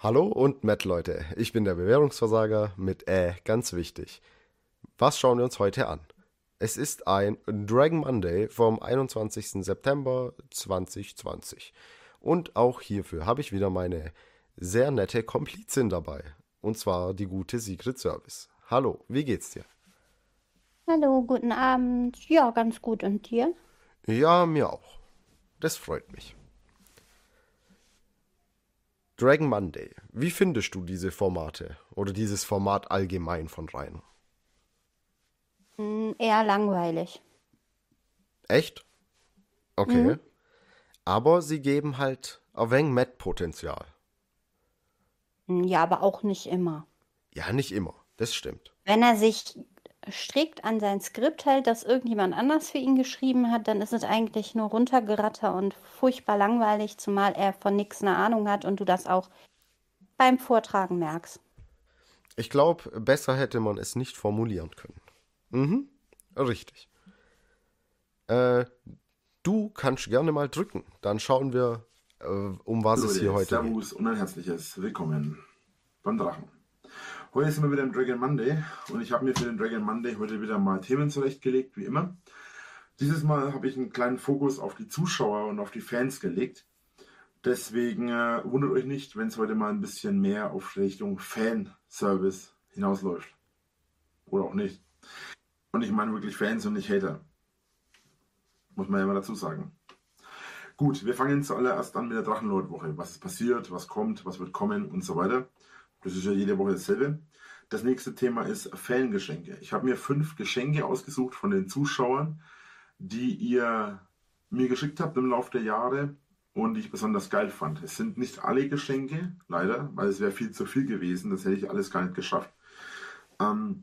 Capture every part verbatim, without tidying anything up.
Hallo und Matt, Leute. Ich bin der Bewährungsversager mit Äh, ganz wichtig. Was schauen wir uns heute an? Es ist ein Dragon Monday vom einundzwanzigsten September zweitausendzwanzig. Und auch hierfür habe ich wieder meine sehr nette Komplizin dabei. Und zwar die gute Secret Service. Hallo, wie geht's dir? Hallo, guten Abend. Ja, ganz gut. Und dir? Ja, mir auch. Das freut mich. Dragon Monday. Wie findest du diese Formate? Oder dieses Format allgemein von Ryan? Hm, eher langweilig. Echt? Okay. Mhm. Aber sie geben halt ein wenig Matt-Potenzial. Hm, Ja, aber auch nicht immer. Ja, nicht immer. Das stimmt. Wenn er sich strikt an sein Skript hält, das irgendjemand anders für ihn geschrieben hat, dann ist es eigentlich nur runtergeratter und furchtbar langweilig, zumal er von nichts eine Ahnung hat und du das auch beim Vortragen merkst. Ich glaube, besser hätte man es nicht formulieren können. Mhm, richtig. Äh, du kannst gerne mal drücken. Dann schauen wir, äh, um was es hier Leute, heute geht. Servus und ein herzliches Willkommen beim Drachen. Heute sind wir wieder im Dragon Monday und ich habe mir für den Dragon Monday heute wieder mal Themen zurechtgelegt, wie immer. Dieses Mal habe ich einen kleinen Fokus auf die Zuschauer und auf die Fans gelegt. Deswegen äh, wundert euch nicht, wenn es heute mal ein bisschen mehr auf Richtung Fanservice hinausläuft. Oder auch nicht. Und ich meine wirklich Fans und nicht Hater. Muss man ja mal dazu sagen. Gut, wir fangen zuallererst an mit der Drachenlord-Woche. Was ist passiert, was kommt, was wird kommen und so weiter. Das ist ja jede Woche dasselbe. Das nächste Thema ist Fangeschenke. Ich habe mir fünf Geschenke ausgesucht von den Zuschauern, die ihr mir geschickt habt im Laufe der Jahre und die ich besonders geil fand. Es sind nicht alle Geschenke, leider, weil es wäre viel zu viel gewesen. Das hätte ich alles gar nicht geschafft. Ähm,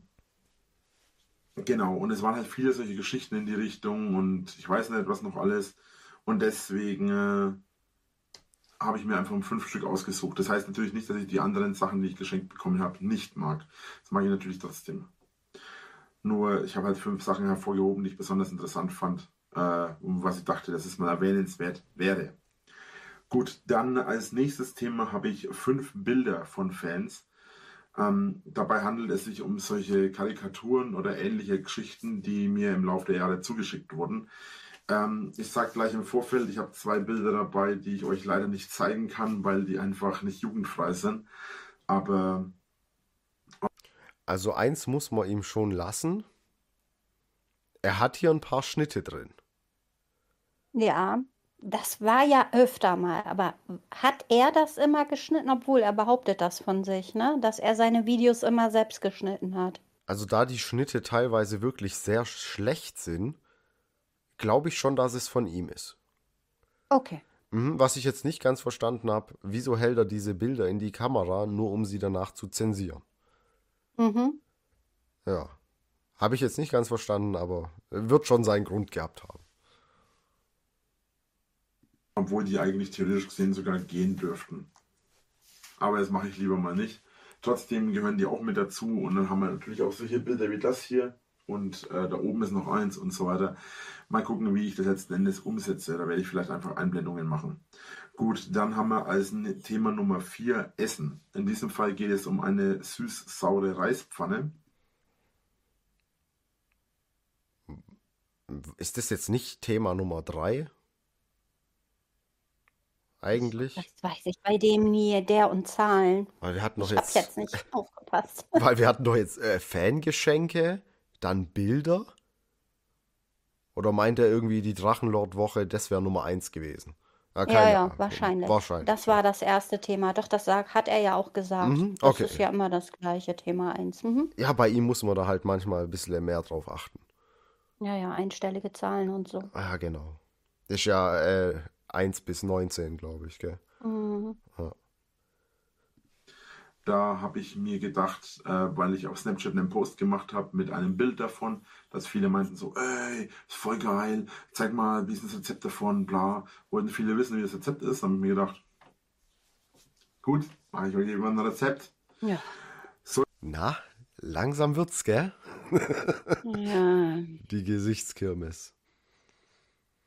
genau, und es waren halt viele solche Geschichten in die Richtung und ich weiß nicht, was noch alles. Und deswegen äh, habe ich mir einfach fünf Stück ausgesucht. Das heißt natürlich nicht, dass ich die anderen Sachen, die ich geschenkt bekommen habe, nicht mag. Das mag ich natürlich trotzdem. Nur ich habe halt fünf Sachen hervorgehoben, die ich besonders interessant fand, äh, und was ich dachte, dass es mal erwähnenswert wäre. Gut, dann als nächstes Thema habe ich fünf Bilder von Fans. Ähm, dabei handelt es sich um solche Karikaturen oder ähnliche Geschichten, die mir im Laufe der Jahre zugeschickt wurden. Ähm, ich sage gleich im Vorfeld, ich habe zwei Bilder dabei, die ich euch leider nicht zeigen kann, weil die einfach nicht jugendfrei sind. Aber Also eins muss man ihm schon lassen. Er hat hier ein paar Schnitte drin. Ja, das war ja öfter mal, aber hat er das immer geschnitten, obwohl er behauptet das von sich, ne? Dass er seine Videos immer selbst geschnitten hat. Also da die Schnitte teilweise wirklich sehr schlecht sind, glaube ich schon, dass es von ihm ist. Okay. Mhm, was ich jetzt nicht ganz verstanden habe, wieso hält er diese Bilder in die Kamera, nur um sie danach zu zensieren? Mhm. Ja, habe ich jetzt nicht ganz verstanden, aber wird schon seinen Grund gehabt haben. obwohl die eigentlich theoretisch gesehen sogar gehen dürften. Aber das mache ich lieber mal nicht. Trotzdem gehören die auch mit dazu und dann haben wir natürlich auch solche Bilder wie das hier und äh, da oben ist noch eins und so weiter. Mal gucken, wie ich das letzten Endes umsetze. Da werde ich vielleicht einfach Einblendungen machen. Gut, dann haben wir als Thema Nummer vier Essen. In diesem Fall geht es um eine süß-saure Reispfanne. Ist das jetzt nicht Thema Nummer drei Das eigentlich? weiß ich bei dem nie, der und Zahlen. Weil wir hatten doch Ich habe jetzt, jetzt nicht aufgepasst. weil wir hatten doch jetzt äh, Fangeschenke, dann Bilder. Oder meint er irgendwie die Drachenlord-Woche, das wäre Nummer eins gewesen? Ja, Ja, keine ja, Ahnung. wahrscheinlich. Wahrscheinlich, Das ja. war das erste Thema. Doch, das sag, hat er ja auch gesagt. Mhm, Das okay. ist ja immer das gleiche Thema eins. Mhm. Ja, bei ihm muss man da halt manchmal ein bisschen mehr drauf achten. Ja, ja, einstellige Zahlen und so. Ja, genau. Ist ja äh, eins bis neunzehn, glaube ich, gell? Mhm. Ja. Da habe ich mir gedacht, äh, weil ich auf Snapchat einen Post gemacht habe mit einem Bild davon, dass viele meinten so, ey, ist voll geil, zeig mal, wie ist das Rezept davon, bla. Wollten viele wissen, wie das Rezept ist. Dann habe ich mir gedacht, gut, mache ich euch eben ein Rezept. Ja. Na, langsam wird's, gell? Ja. Die Gesichtskirmes.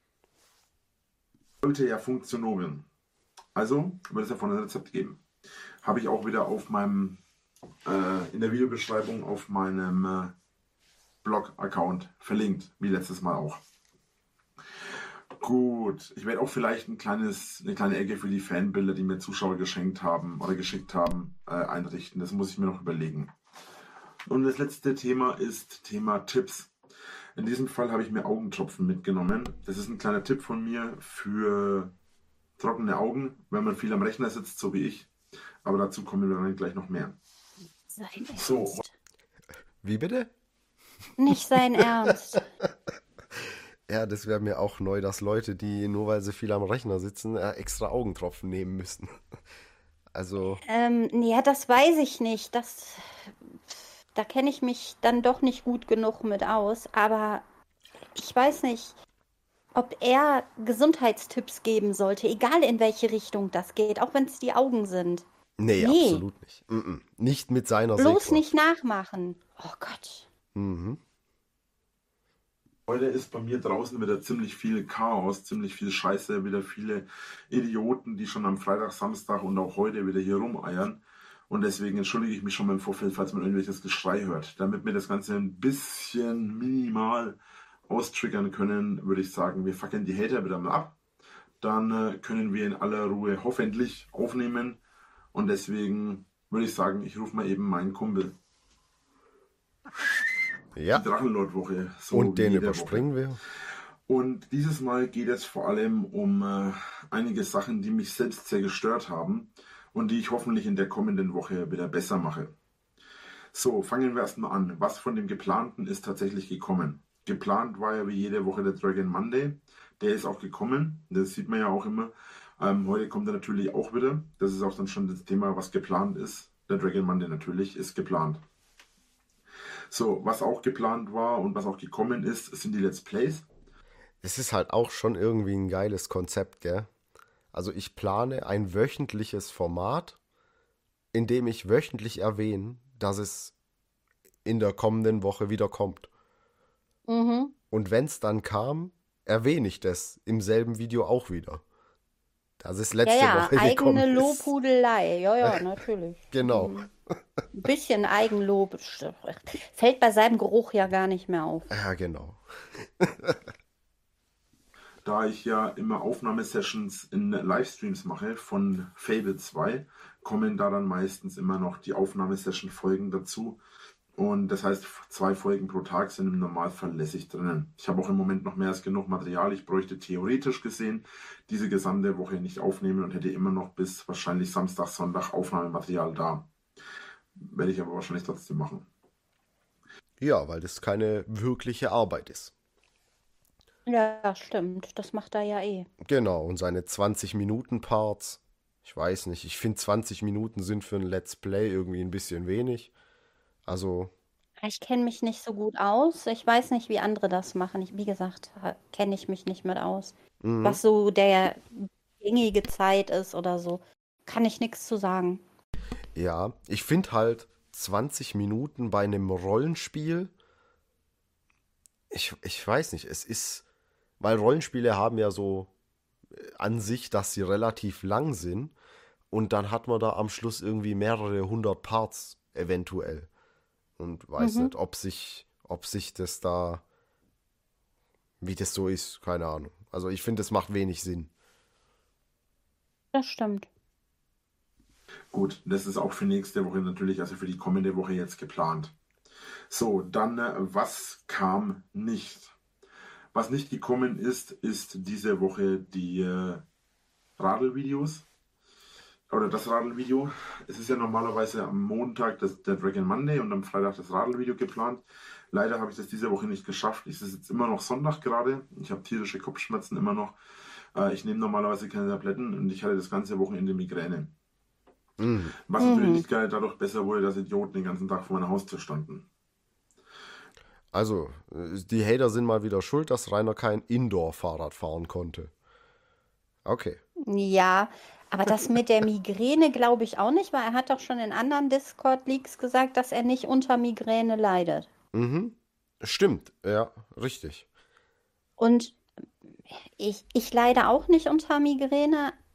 Sollte ja funktionieren. Also wird es davon ein Rezept geben. habe ich auch wieder auf meinem, äh, in der Videobeschreibung auf meinem äh, Blog-Account verlinkt, wie letztes Mal auch. Gut, ich werde auch vielleicht ein kleines, eine kleine Ecke für die Fanbilder, die mir Zuschauer geschenkt haben oder geschickt haben, äh, einrichten. Das muss ich mir noch überlegen. Und das letzte Thema ist Thema Tipps. In diesem Fall habe ich mir Augentropfen mitgenommen. Das ist ein kleiner Tipp von mir für trockene Augen, wenn man viel am Rechner sitzt, so wie ich. Aber dazu kommen wir dann gleich noch mehr. Sein So. Ernst. Wie bitte? Nicht sein Ernst. Ja, das wäre mir auch neu, dass Leute, die nur weil sie viel am Rechner sitzen, äh, extra Augentropfen nehmen müssen. Also, Ähm, ja, das weiß ich nicht. Das, da kenne ich mich dann doch nicht gut genug mit aus. Aber ich weiß nicht, ob er Gesundheitstipps geben sollte, egal in welche Richtung das geht, auch wenn es die Augen sind. nee, Nee, absolut nicht. Mm-mm. Nicht mit seiner bloß Sehkraft. nicht nachmachen. Oh Gott. Mhm. Heute ist bei mir draußen wieder ziemlich viel Chaos, ziemlich viel Scheiße, wieder viele Idioten, die schon am Freitag, Samstag und auch heute wieder hier rumeiern. Und deswegen entschuldige ich mich schon mal im Vorfeld, falls man irgendwelches Geschrei hört. Damit wir das Ganze ein bisschen minimal austriggern können, würde ich sagen, wir fackeln die Hater wieder mal ab. Dann äh, können wir in aller Ruhe hoffentlich aufnehmen. Und deswegen würde ich sagen, ich rufe mal eben meinen Kumpel. Die Ja, Drachenlord-Woche, so und wie den jede Woche. überspringen wir. Und dieses Mal geht es vor allem um äh, einige Sachen, die mich selbst sehr gestört haben und die ich hoffentlich in der kommenden Woche wieder besser mache. So, fangen wir erstmal an. Was von dem Geplanten ist tatsächlich gekommen? Geplant war ja wie jede Woche der Dragon Monday. Der ist auch gekommen. Das sieht man ja auch immer. Ähm, heute kommt er natürlich auch wieder. Das ist auch dann schon das Thema, was geplant ist. Der Dragon Monday natürlich ist geplant. So, was auch geplant war und was auch gekommen ist, sind die Let's Plays. Es ist halt auch schon irgendwie ein geiles Konzept, gell? Also ich plane ein wöchentliches Format, in dem ich wöchentlich erwähne, dass es in der kommenden Woche wieder kommt. Mhm. Und wenn es dann kam, erwähne ich das im selben Video auch wieder. Dass es Ja, letzte ja, Woche eigene gekommen ist. Lobhudelei. Ja, ja, natürlich. Genau. Mhm. Ein bisschen Eigenlob fällt bei seinem Geruch ja gar nicht mehr auf. Ja, genau. Da ich ja immer Aufnahmesessions in Livestreams mache von Fable zwei, kommen da dann meistens immer noch die Aufnahmesession-Folgen dazu. Und das heißt, zwei Folgen pro Tag sind im Normalfall lässig drinnen. Ich habe auch im Moment noch mehr als genug Material. Ich bräuchte theoretisch gesehen diese gesamte Woche nicht aufnehmen und hätte immer noch bis wahrscheinlich Samstag, Sonntag Aufnahmematerial da. Werde ich aber wahrscheinlich trotzdem machen. Ja, weil das keine wirkliche Arbeit ist. Ja, stimmt. Das macht er ja eh. Genau, und seine zwanzig-Minuten-Parts. Ich weiß nicht, ich finde zwanzig Minuten sind für ein Let's Play irgendwie ein bisschen wenig. Also, Ich kenne mich nicht so gut aus. Ich weiß nicht, wie andere das machen. Ich, wie gesagt, kenne ich mich nicht mit aus. mhm. Was so der gängige Zeit ist oder so, kann ich nichts zu sagen. Ja, ich finde halt zwanzig Minuten bei einem Rollenspiel, ich, ich weiß nicht, es ist, weil Rollenspiele haben ja so äh, an sich, dass sie relativ lang sind und dann hat man da am Schluss irgendwie mehrere hundert Parts eventuell und weiß Mhm, nicht, ob sich, ob sich das da, wie das so ist, keine Ahnung. Also ich finde, es macht wenig Sinn. das stimmt. Gut, das ist auch für nächste Woche natürlich, also für die kommende Woche jetzt geplant. So, dann, äh, was kam nicht? Was nicht gekommen ist, ist diese Woche die äh, Radl-Videos oder das Radl-Video. Es ist ja normalerweise am Montag das, der Dragon Monday und am Freitag das Radl-Video geplant. Leider habe ich das diese Woche nicht geschafft. Es ist jetzt immer noch Sonntag gerade. Ich habe tierische Kopfschmerzen immer noch. Äh, ich nehme normalerweise keine Tabletten und ich hatte das ganze Wochenende Migräne. Mhm. Was natürlich Mhm. nicht geil dadurch besser wurde, dass Idioten den ganzen Tag vor meiner Haustür standen. Also, äh, die Hater sind mal wieder schuld, dass Rainer kein Indoor-Fahrrad fahren konnte. Okay. Ja, aber das mit der Migräne glaube ich auch nicht, weil er hat doch schon in anderen Discord-Leaks gesagt, dass er nicht unter Migräne leidet. Mhm. Stimmt, ja, richtig. Und ich, ich leide auch nicht unter Migräne,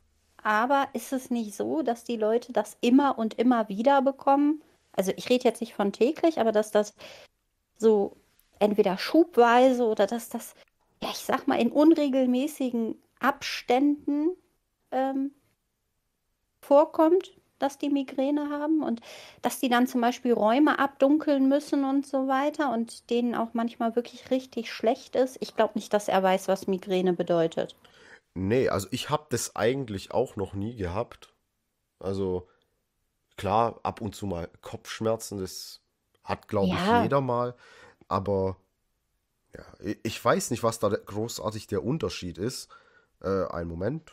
aber ist es nicht so, dass die Leute das immer und immer wieder bekommen? Also ich rede jetzt nicht von täglich, aber dass das so entweder schubweise oder dass das, ja, ich sag mal, in unregelmäßigen Abständen ähm, vorkommt, dass die Migräne haben und dass die dann zum Beispiel Räume abdunkeln müssen und so weiter und denen auch manchmal wirklich richtig schlecht ist. Ich glaube nicht, dass er weiß, was Migräne bedeutet. Nee, also ich habe das eigentlich auch noch nie gehabt. Also klar, ab und zu mal Kopfschmerzen, das hat, glaube ich, Ja, jeder mal. Aber ja, i- ich weiß nicht, was da der- großartig der Unterschied ist. Äh, einen Moment.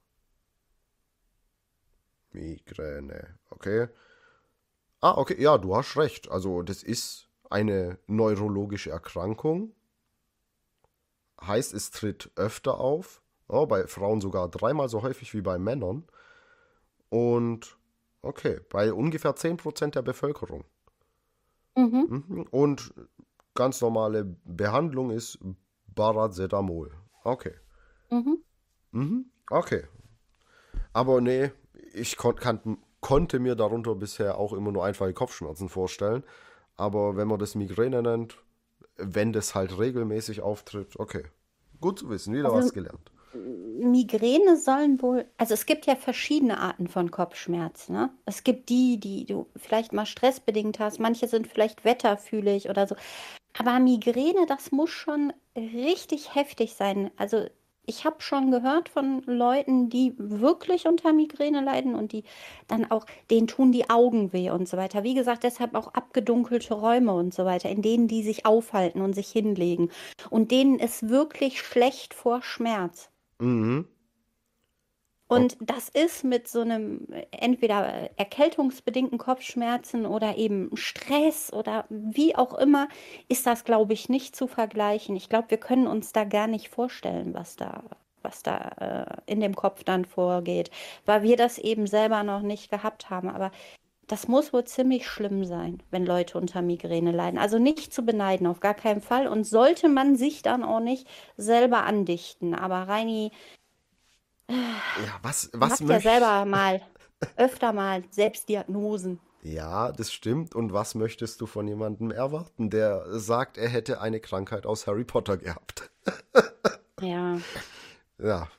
Migräne, okay. Ah, okay, ja, du hast recht. Also das ist eine neurologische Erkrankung. Heißt, es tritt öfter auf. Oh, bei Frauen sogar dreimal so häufig wie bei Männern. Und okay, bei ungefähr zehn Prozent der Bevölkerung. mhm, Mhm. Und ganz normale Behandlung ist Paracetamol. Okay. mhm. Mhm. Okay. Aber nee, ich kon kann, konnte mir darunter bisher auch immer nur einfache Kopfschmerzen vorstellen. Aber wenn man das Migräne nennt, wenn das halt regelmäßig auftritt, okay. Gut zu wissen, wieder was Also gelernt. Migräne sollen wohl, also es gibt ja verschiedene Arten von Kopfschmerz, ne? Es gibt die, die du vielleicht mal stressbedingt hast, manche sind vielleicht wetterfühlig oder so. Aber Migräne, das muss schon richtig heftig sein. Also ich habe schon gehört von Leuten, die wirklich unter Migräne leiden und die dann auch, denen tun die Augen weh und so weiter. Wie gesagt, deshalb auch abgedunkelte Räume und so weiter, in denen die sich aufhalten und sich hinlegen. Und denen ist wirklich schlecht vor Schmerz. Mhm. O- Und das ist mit so einem äh, entweder erkältungsbedingten Kopfschmerzen oder eben Stress oder wie auch immer, ist das, glaube ich, nicht zu vergleichen. Ich glaube, wir können uns da gar nicht vorstellen, was da, was da äh, in dem Kopf dann vorgeht, weil wir das eben selber noch nicht gehabt haben. Aber das muss wohl ziemlich schlimm sein, wenn Leute unter Migräne leiden. Also nicht zu beneiden, auf gar keinen Fall. Und sollte man sich dann auch nicht selber andichten. Aber Reini, Ja, was, was macht ja möcht... selber mal öfter mal Selbstdiagnosen. Ja, das stimmt. Und was möchtest du von jemandem erwarten, der sagt, er hätte eine Krankheit aus Harry Potter gehabt? Ja. Ja.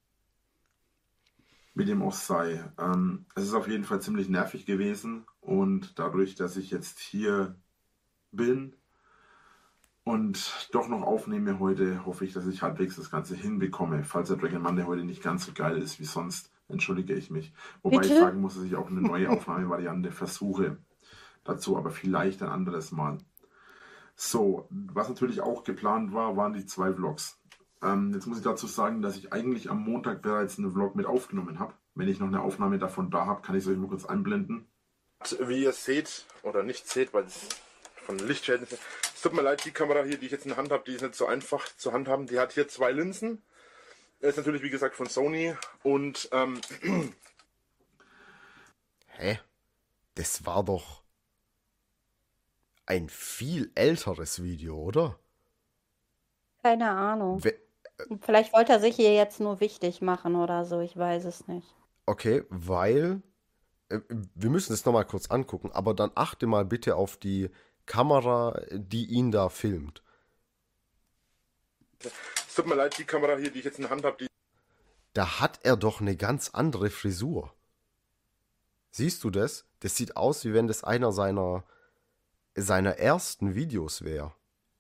Wie dem auch sei. Ähm, es ist auf jeden Fall ziemlich nervig gewesen und dadurch, dass ich jetzt hier bin und doch noch aufnehme heute, hoffe ich, dass ich halbwegs das Ganze hinbekomme. Falls der Dragon Monday heute nicht ganz so geil ist wie sonst, entschuldige ich mich. Wobei ich Bitte? sagen muss, dass ich auch eine neue Aufnahmevariante versuche. Dazu aber vielleicht ein anderes Mal. So, was natürlich auch geplant war, waren die zwei Vlogs. Ähm, jetzt muss ich dazu sagen, dass ich eigentlich am Montag bereits einen Vlog mit aufgenommen habe. Wenn ich noch eine Aufnahme davon da habe, kann ich es euch mal kurz einblenden. Wie ihr seht, oder nicht seht, weil es von Lichtschäden ist. Es tut mir leid, die Kamera hier, die ich jetzt in der Hand habe, die ist nicht so einfach zu handhaben. Die hat hier zwei Linsen. Ist natürlich, wie gesagt, von Sony. Und ähm, Hä? Das war doch ein viel älteres Video, oder? Keine Ahnung. We Vielleicht wollte er sich hier jetzt nur wichtig machen oder so, ich weiß es nicht. okay, weil äh, wir müssen es nochmal kurz angucken, aber dann achte mal bitte auf die Kamera, die ihn da filmt. es tut mir leid, die Kamera hier, die ich jetzt in der Hand habe, die Da hat er doch eine ganz andere Frisur. Siehst du das? Das sieht aus, wie wenn das einer seiner, seiner ersten Videos wäre,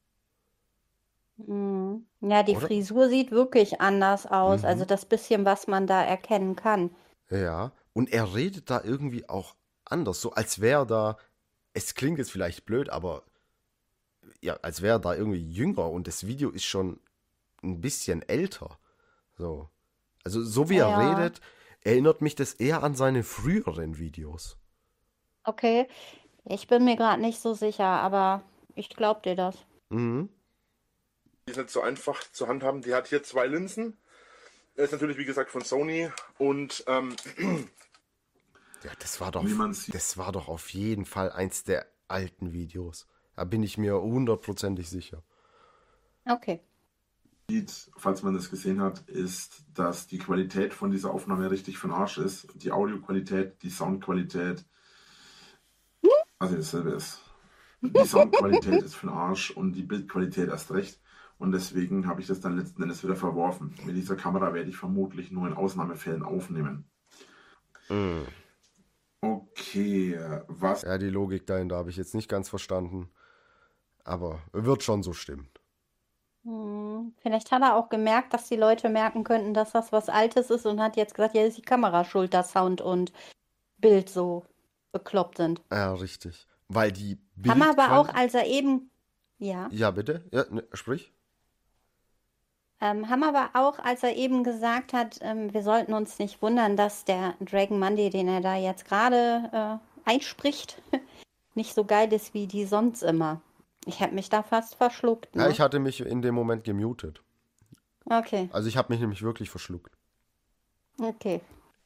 Mhm. Ja, die oder? Frisur sieht wirklich anders aus. Also Mhm. das bisschen, was man da erkennen kann. Ja. Und er redet da irgendwie auch anders, so als wäre da, es klingt jetzt vielleicht blöd, aber ja, als wäre er da irgendwie jünger und das Video ist schon ein bisschen älter. So. Also, so wie er Ja, redet, erinnert mich das eher an seine früheren Videos. okay. Ich bin mir gerade nicht so sicher, aber ich glaube dir das. Mhm. ist nicht so einfach zu handhaben. Die hat hier zwei Linsen. Ist natürlich, wie gesagt, von Sony. Und ähm, Ja, das war doch, wie man sieht, das war doch auf jeden Fall eins der alten Videos. Da bin ich mir hundertprozentig sicher. Okay. sieht, falls man das gesehen hat, ist, dass die Qualität von dieser Aufnahme richtig für den Arsch ist. Die Audioqualität, die Soundqualität, also dasselbe ist. Die Soundqualität ist für den Arsch und die Bildqualität erst recht. Und deswegen habe ich das dann letzten Endes wieder verworfen. Mit dieser Kamera werde ich vermutlich nur in Ausnahmefällen aufnehmen. Mm. Okay, was? Ja, die Logik dahinter habe ich jetzt nicht ganz verstanden. Aber wird schon so stimmen. Hm, vielleicht hat er auch gemerkt, dass die Leute merken könnten, dass das was Altes ist und hat jetzt gesagt, ja, ist die Kamera schuld, dass Sound und Bild so bekloppt sind. Ja, richtig. Weil die Haben aber Bildquali- auch, als er eben, ja, Ja, bitte? Ja, ne, sprich. ähm, haben aber auch, als er eben gesagt hat, ähm, wir sollten uns nicht wundern, dass der Dragon Monday, den er da jetzt gerade äh, einspricht, nicht so geil ist wie die sonst immer. Ich habe mich da fast verschluckt, Ja, ne? ich hatte mich in dem Moment gemutet. Okay, Also ich habe mich nämlich wirklich verschluckt. okay.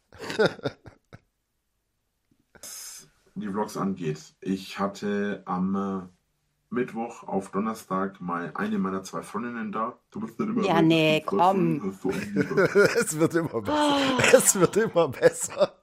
Die Vlogs angeht. Ich hatte am äh, Mittwoch auf Donnerstag mal eine meiner zwei Freundinnen da. Du bist nicht immer Ja, erwähnt, nee, dass du zwei komm. Freundinnen hast, so ein- Es wird immer besser. Es wird immer besser.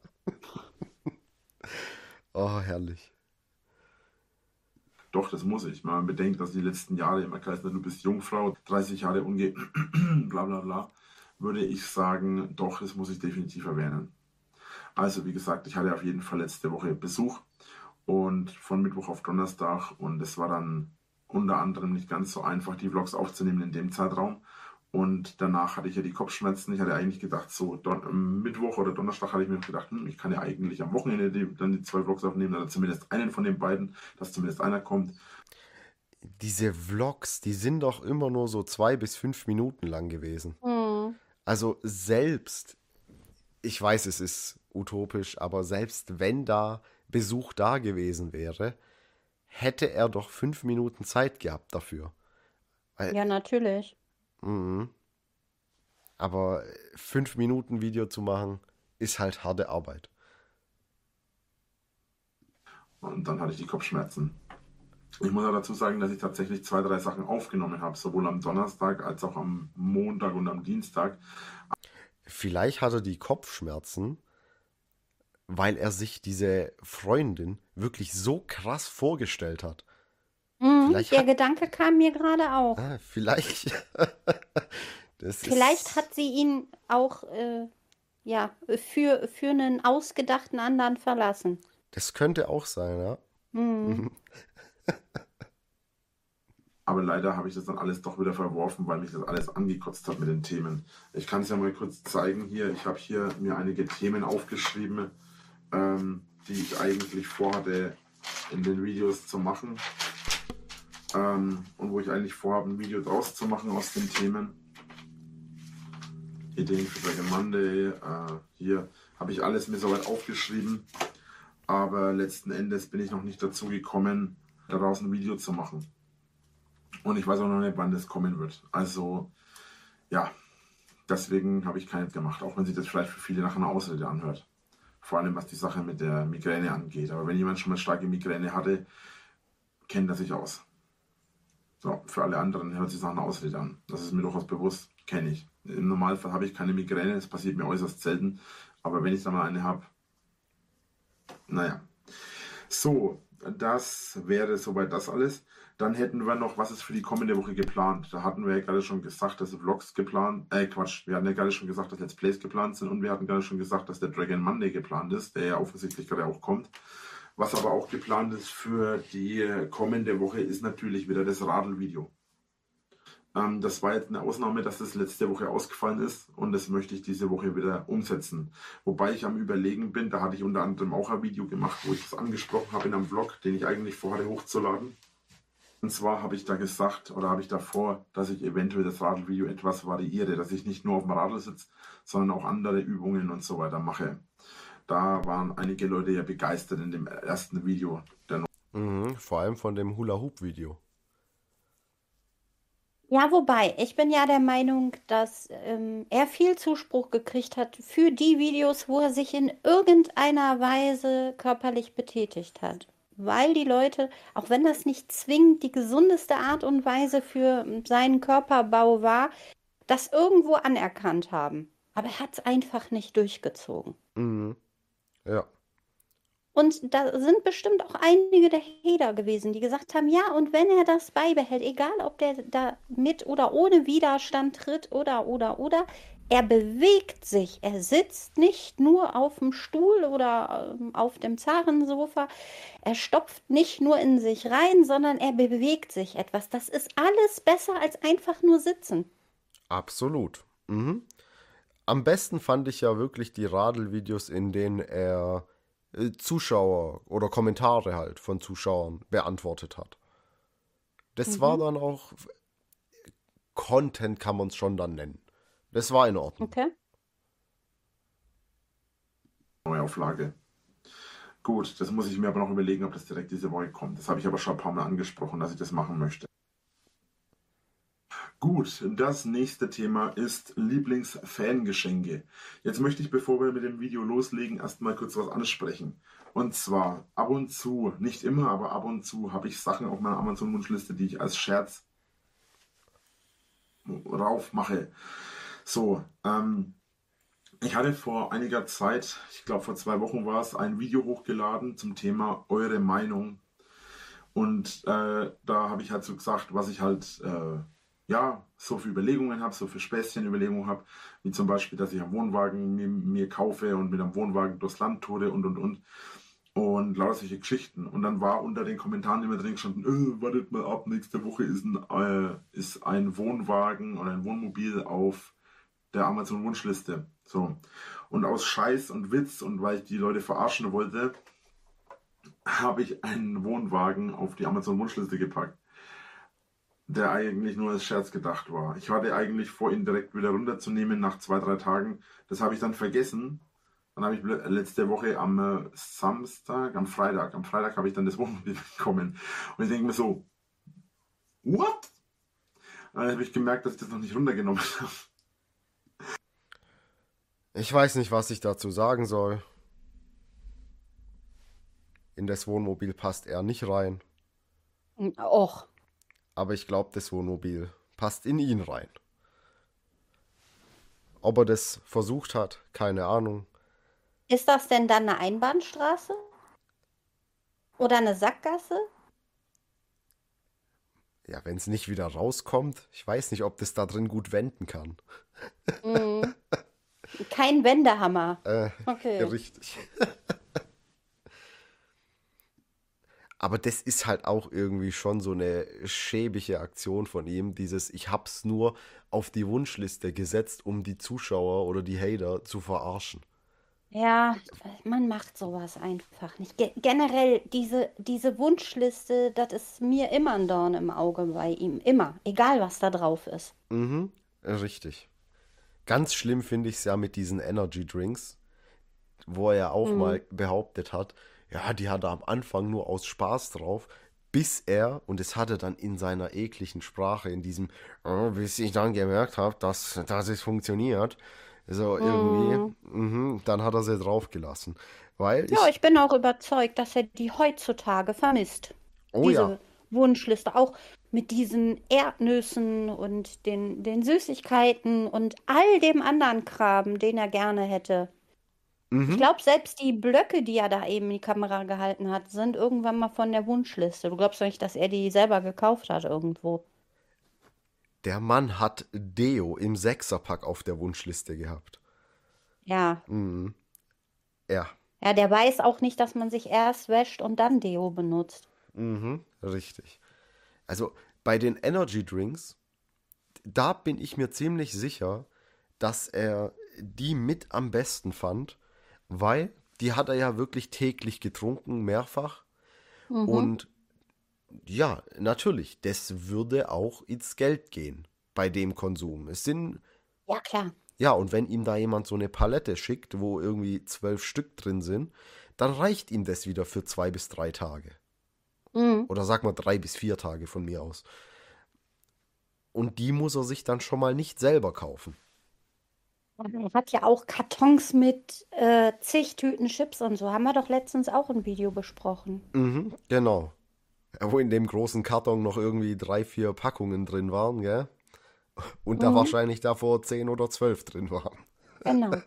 Oh, herrlich. Doch, das muss ich. Wenn man bedenkt, dass die letzten Jahre immer geheißen hat, du bist Jungfrau, dreißig Jahre unge... bla bla bla, würde ich sagen, doch, das muss ich definitiv erwähnen. Also, wie gesagt, ich hatte auf jeden Fall letzte Woche Besuch und von Mittwoch auf Donnerstag und es war dann unter anderem nicht ganz so einfach, die Vlogs aufzunehmen in dem Zeitraum. Und danach hatte ich ja die Kopfschmerzen. Ich hatte eigentlich gedacht, so Don am Mittwoch oder Donnerstag hatte ich mir gedacht, hm, ich kann ja eigentlich am Wochenende die, dann die zwei Vlogs aufnehmen, oder zumindest einen von den beiden, dass zumindest einer kommt. Diese Vlogs, die sind doch immer nur so zwei bis fünf Minuten lang gewesen. Hm. Also selbst, ich weiß, es ist utopisch, aber selbst wenn da Besuch da gewesen wäre, hätte er doch fünf Minuten Zeit gehabt dafür. Weil, Ja, natürlich. mhm. Aber fünf Minuten Video zu machen, ist halt harte Arbeit. Und dann hatte ich die Kopfschmerzen. Ich muss auch dazu sagen, dass ich tatsächlich zwei, drei Sachen aufgenommen habe, sowohl am Donnerstag als auch am Montag und am Dienstag. Vielleicht hat er die Kopfschmerzen, weil er sich diese Freundin wirklich so krass vorgestellt hat. Mhm, Vielleicht der hat, Gedanke kam mir gerade auch. ah, vielleicht, das Vielleicht ist, hat sie ihn auch äh, ja, für, für einen ausgedachten anderen verlassen. das könnte auch sein, ja. Mhm. Aber leider habe ich das dann alles doch wieder verworfen, weil mich das alles angekotzt hat mit den Themen. Ich kann es ja mal kurz zeigen hier. Ich habe hier mir einige Themen aufgeschrieben, ähm, die ich eigentlich vorhatte in den Videos zu machen. Ähm, und wo ich eigentlich vorhabe, ein Video draus zu machen aus den Themen. Ideen für Dragon Monday. Äh, hier habe ich alles mir soweit aufgeschrieben. Aber letzten Endes bin ich noch nicht dazu gekommen, daraus ein Video zu machen. Und ich weiß auch noch nicht, wann das kommen wird. Also, ja, deswegen habe ich keines gemacht. Auch wenn sich das vielleicht für viele nach einer Ausrede anhört. Vor allem, was die Sache mit der Migräne angeht. Aber wenn jemand schon mal starke Migräne hatte, kennt er sich aus. So, für alle anderen hört sich nach einer Ausrede an. Das ist mir durchaus bewusst, kenne ich. Im Normalfall habe ich keine Migräne, das passiert mir äußerst selten. Aber wenn ich dann mal eine habe, naja. So, das wäre soweit das alles. Dann hätten wir noch, was ist für die kommende Woche geplant. Da hatten wir ja gerade schon gesagt, dass Vlogs geplant, äh Quatsch, wir hatten ja gerade schon gesagt, dass Let's Plays geplant sind und wir hatten gerade schon gesagt, dass der Dragon Monday geplant ist, der ja offensichtlich gerade auch kommt. Was aber auch geplant ist für die kommende Woche, ist natürlich wieder das Radl-Video. Ähm, das war jetzt eine Ausnahme, dass das letzte Woche ausgefallen ist und das möchte ich diese Woche wieder umsetzen. Wobei ich am Überlegen bin, da hatte ich unter anderem auch ein Video gemacht, wo ich das angesprochen habe in einem Vlog, den ich eigentlich vorhatte hochzuladen. Und zwar habe ich da gesagt, oder habe ich davor, dass ich eventuell das Radl-Video etwas variiere, dass ich nicht nur auf dem Radl sitze, sondern auch andere Übungen und so weiter mache. Da waren einige Leute ja begeistert in dem ersten Video. Der Mhm, vor allem von dem Hula-Hoop-Video. Ja, wobei, ich bin ja der Meinung, dass ähm, er viel Zuspruch gekriegt hat für die Videos, wo er sich in irgendeiner Weise körperlich betätigt hat. Weil die Leute, auch wenn das nicht zwingend die gesundeste Art und Weise für ähm, seinen Körperbau war, das irgendwo anerkannt haben. Aber er hat es einfach nicht durchgezogen. Mhm. Ja. Und da sind bestimmt auch einige der Hater gewesen, die gesagt haben, ja, und wenn er das beibehält, egal ob der da mit oder ohne Widerstand tritt oder, oder, oder, er bewegt sich. Er sitzt nicht nur auf dem Stuhl oder ähm, auf dem Zarensofa. Er stopft nicht nur in sich rein, sondern er bewegt sich etwas. Das ist alles besser als einfach nur sitzen. Absolut. Mhm. Am besten fand ich ja wirklich die Radl-Videos, in denen er äh, Zuschauer oder Kommentare halt von Zuschauern beantwortet hat. Das war Mhm. dann auch Content, kann man es schon dann nennen. Das war in Ordnung. Okay. Neuauflage. Gut, das muss ich mir aber noch überlegen, ob das direkt diese Woche kommt. Das habe ich aber schon ein paar Mal angesprochen, dass ich das machen möchte. Gut, das nächste Thema ist Lieblingsfangeschenke. Jetzt möchte ich, bevor wir mit dem Video loslegen, erstmal kurz was ansprechen. Und zwar ab und zu, nicht immer, aber ab und zu habe ich Sachen auf meiner Amazon-Wunschliste, die ich als Scherz rauf mache. So, ähm, ich hatte vor einiger Zeit, ich glaube vor zwei Wochen war es, ein Video hochgeladen zum Thema eure Meinung. Und äh, da habe ich halt so gesagt, was ich halt, äh, ja, so für Überlegungen habe, so für Späßchen-Überlegungen habe, wie zum Beispiel, dass ich einen Wohnwagen mir, mir kaufe und mit einem Wohnwagen durchs Land toure und und und. Und lauter solche Geschichten. Und dann war unter den Kommentaren immer drin gestanden, äh, wartet mal ab, nächste Woche ist ein, äh, ist ein Wohnwagen oder ein Wohnmobil auf der Amazon-Wunschliste. So. Und aus Scheiß und Witz und weil ich die Leute verarschen wollte, habe ich einen Wohnwagen auf die Amazon-Wunschliste gepackt, der eigentlich nur als Scherz gedacht war. Ich hatte eigentlich vor, ihn direkt wieder runterzunehmen nach zwei, drei Tagen. Das habe ich dann vergessen. Dann habe ich letzte Woche am äh, Samstag, am Freitag, am Freitag habe ich dann das Wohnmobil bekommen. Und ich denke mir so, what? Dann habe ich gemerkt, dass ich das noch nicht runtergenommen habe. Ich weiß nicht, was ich dazu sagen soll. In das Wohnmobil passt er nicht rein. Och. Aber ich glaube, das Wohnmobil passt in ihn rein. Ob er das versucht hat, keine Ahnung. Ist das denn dann eine Einbahnstraße? Oder eine Sackgasse? Ja, wenn es nicht wieder rauskommt, ich weiß nicht, ob das da drin gut wenden kann. Mhm. Kein Wendehammer. Äh, Okay. richtig. Aber das ist halt auch irgendwie schon so eine schäbige Aktion von ihm, dieses ich hab's nur auf die Wunschliste gesetzt, um die Zuschauer oder die Hater zu verarschen. Ja, man macht sowas einfach nicht. Ge generell, diese, diese Wunschliste, das ist mir immer ein Dorn im Auge bei ihm. Immer. Egal, was da drauf ist. Mhm, richtig. Ganz schlimm finde ich es ja mit diesen Energy Drinks, wo er ja auch Mhm. mal behauptet hat, ja, die hat er am Anfang nur aus Spaß drauf, bis er, und das hat er dann in seiner ekligen Sprache, in diesem, oh, bis ich dann gemerkt habe, dass, dass es funktioniert, so irgendwie, Mhm. mhm, dann hat er sie draufgelassen. Weil Ja, ich, ich bin auch überzeugt, dass er die heutzutage vermisst. oh ja, Diese Wunschliste, auch mit diesen Erdnüssen und den, den Süßigkeiten und all dem anderen Kram, den er gerne hätte. Ich mhm, glaube, selbst die Blöcke, die er da eben in die Kamera gehalten hat, sind irgendwann mal von der Wunschliste. Du glaubst doch nicht, dass er die selber gekauft hat irgendwo. der Mann hat Deo im Sechserpack auf der Wunschliste gehabt. Ja. Mhm, ja, Ja, der weiß auch nicht, dass man sich erst wäscht und dann Deo benutzt. mhm, richtig. Also bei den Energy Drinks, da bin ich mir ziemlich sicher, dass er die mit am besten fand, weil die hat er ja wirklich täglich getrunken, mehrfach. Mhm. Und ja, natürlich, das würde auch ins Geld gehen bei dem Konsum. Es sind, Ja, klar. ja, und wenn ihm da jemand so eine Palette schickt, wo irgendwie zwölf Stück drin sind, dann reicht ihm das wieder für zwei bis drei Tage. Mhm. Oder sag mal drei bis vier Tage von mir aus. Und die muss er sich dann schon mal nicht selber kaufen. Er hat ja auch Kartons mit äh, zig Tüten Chips und so. Haben wir doch letztens auch ein Video besprochen. Mhm, genau. Ja, wo in dem großen Karton noch irgendwie drei, vier Packungen drin waren, gell? Und da Mhm, wahrscheinlich davor zehn oder zwölf drin waren. genau.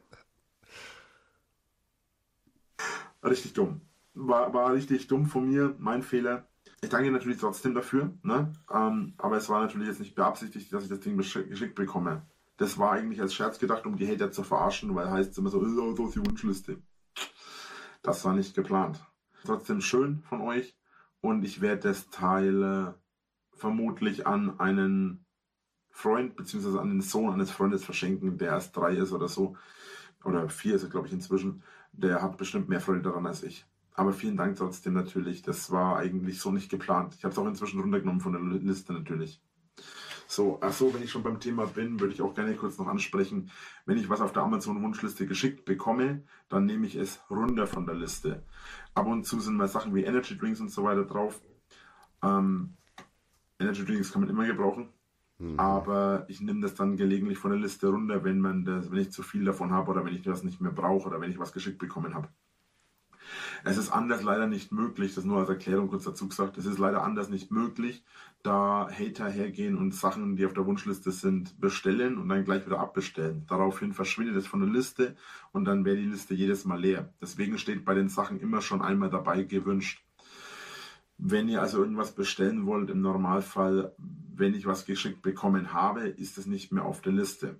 Richtig dumm. War, war richtig dumm von mir, mein Fehler. Ich danke dir natürlich trotzdem dafür, ne? Ähm, aber es war natürlich jetzt nicht beabsichtigt, dass ich das Ding besch- geschickt bekomme. Das war eigentlich als Scherz gedacht, um die Hater zu verarschen, weil heißt es immer so, "Oh, so ist die Wunschliste." Das war nicht geplant. Trotzdem schön von euch und ich werde das Teil äh, vermutlich an einen Freund bzw. an den Sohn eines Freundes verschenken, der erst drei ist oder so. Oder vier ist er, glaube ich, inzwischen. Der hat bestimmt mehr Freude daran als ich. Aber vielen Dank trotzdem natürlich. Das war eigentlich so nicht geplant. Ich habe es auch inzwischen runtergenommen von der Liste natürlich. So, achso, wenn ich schon beim Thema bin, würde ich auch gerne kurz noch ansprechen. Wenn ich was auf der Amazon-Wunschliste geschickt bekomme, dann nehme ich es runter von der Liste. Ab und zu sind mal Sachen wie Energy Drinks und so weiter drauf. Ähm, Energy Drinks kann man immer gebrauchen. Aber ich nehme das dann gelegentlich von der Liste runter, wenn man das, wenn ich zu viel davon habe oder wenn ich das nicht mehr brauche oder wenn ich was geschickt bekommen habe. Es ist anders leider nicht möglich, das nur als Erklärung kurz dazu gesagt, es ist leider anders nicht möglich, da Hater hergehen und Sachen, die auf der Wunschliste sind, bestellen und dann gleich wieder abbestellen. Daraufhin verschwindet es von der Liste und dann wäre die Liste jedes Mal leer. Deswegen steht bei den Sachen immer schon einmal dabei gewünscht. Wenn ihr also irgendwas bestellen wollt, im Normalfall, wenn ich was geschickt bekommen habe, ist es nicht mehr auf der Liste.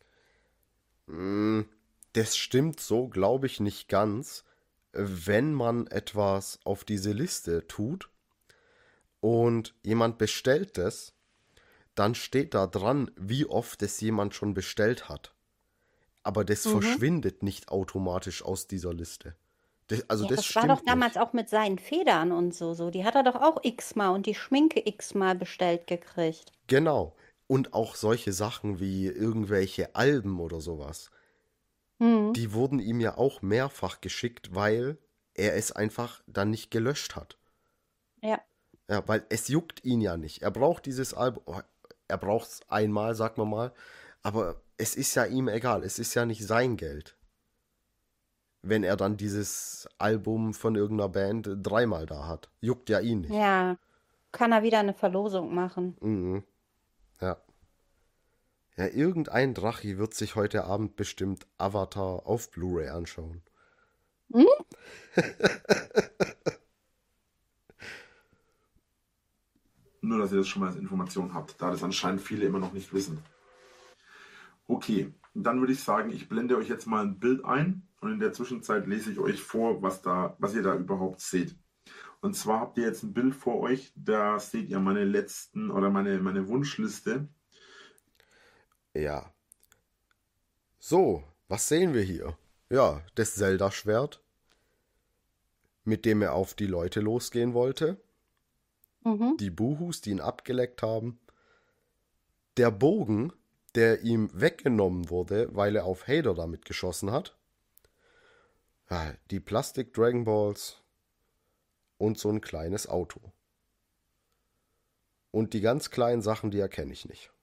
Mm, Das stimmt so, glaube ich, nicht ganz. Wenn man etwas auf diese Liste tut und jemand bestellt es, dann steht da dran, wie oft es jemand schon bestellt hat. Aber das Mhm. verschwindet nicht automatisch aus dieser Liste. Das, also Ja, das das war doch stimmt damals nicht. auch mit seinen Federn und so, so. Die hat er doch auch x-mal und die Schminke x-mal bestellt gekriegt. Genau. Und auch solche Sachen wie irgendwelche Alben oder sowas, Mhm. die wurden ihm ja auch mehrfach geschickt, weil er es einfach dann nicht gelöscht hat. Ja. Ja, weil es juckt ihn ja nicht. Er braucht dieses Album, oh, er braucht es einmal, sagen wir mal, aber es ist ja ihm egal, es ist ja nicht sein Geld, wenn er dann dieses Album von irgendeiner Band dreimal da hat. Juckt ja ihn nicht. Ja. Kann er wieder eine Verlosung machen. Mhm. Ja. Ja, irgendein Drachi wird sich heute Abend bestimmt Avatar auf Blu-ray anschauen. Hm? Nur, dass ihr das schon mal als Information habt, da das anscheinend viele immer noch nicht wissen. Okay, dann würde ich sagen, ich blende euch jetzt mal ein Bild ein und in der Zwischenzeit lese ich euch vor, was, da, was ihr da überhaupt seht. Und zwar habt ihr jetzt ein Bild vor euch, da seht ihr meine letzten oder meine, meine Wunschliste. Ja. So, was sehen wir hier? Ja, das Zelda-Schwert, mit dem er auf die Leute losgehen wollte. Mhm. Die Buhus, die ihn abgeleckt haben. Der Bogen, der ihm weggenommen wurde, weil er auf Hader damit geschossen hat. Ja, die Plastik Dragon Balls und so ein kleines Auto. Und die ganz kleinen Sachen, die erkenne ich nicht.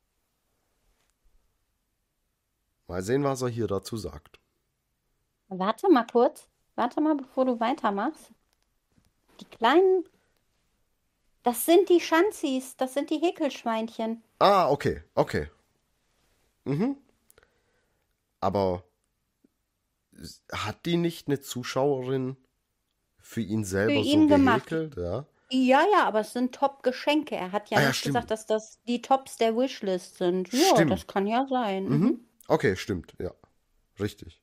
Mal sehen, was er hier dazu sagt. Warte mal kurz. Warte mal, bevor du weitermachst. Die kleinen, das sind die Schanzis, das sind die Häkelschweinchen. Ah, okay, okay. Mhm. Aber hat die nicht eine Zuschauerin für ihn Für selber so ihn gemacht. gehäkelt? Ja. Ja, ja, aber es sind Top-Geschenke. Er hat ja Ah ja, nicht gesagt, stimmt. dass das die Tops der Wishlist sind. Ja, das Stimmt. kann ja sein. Mhm. Mhm. Okay, stimmt. Ja. Richtig.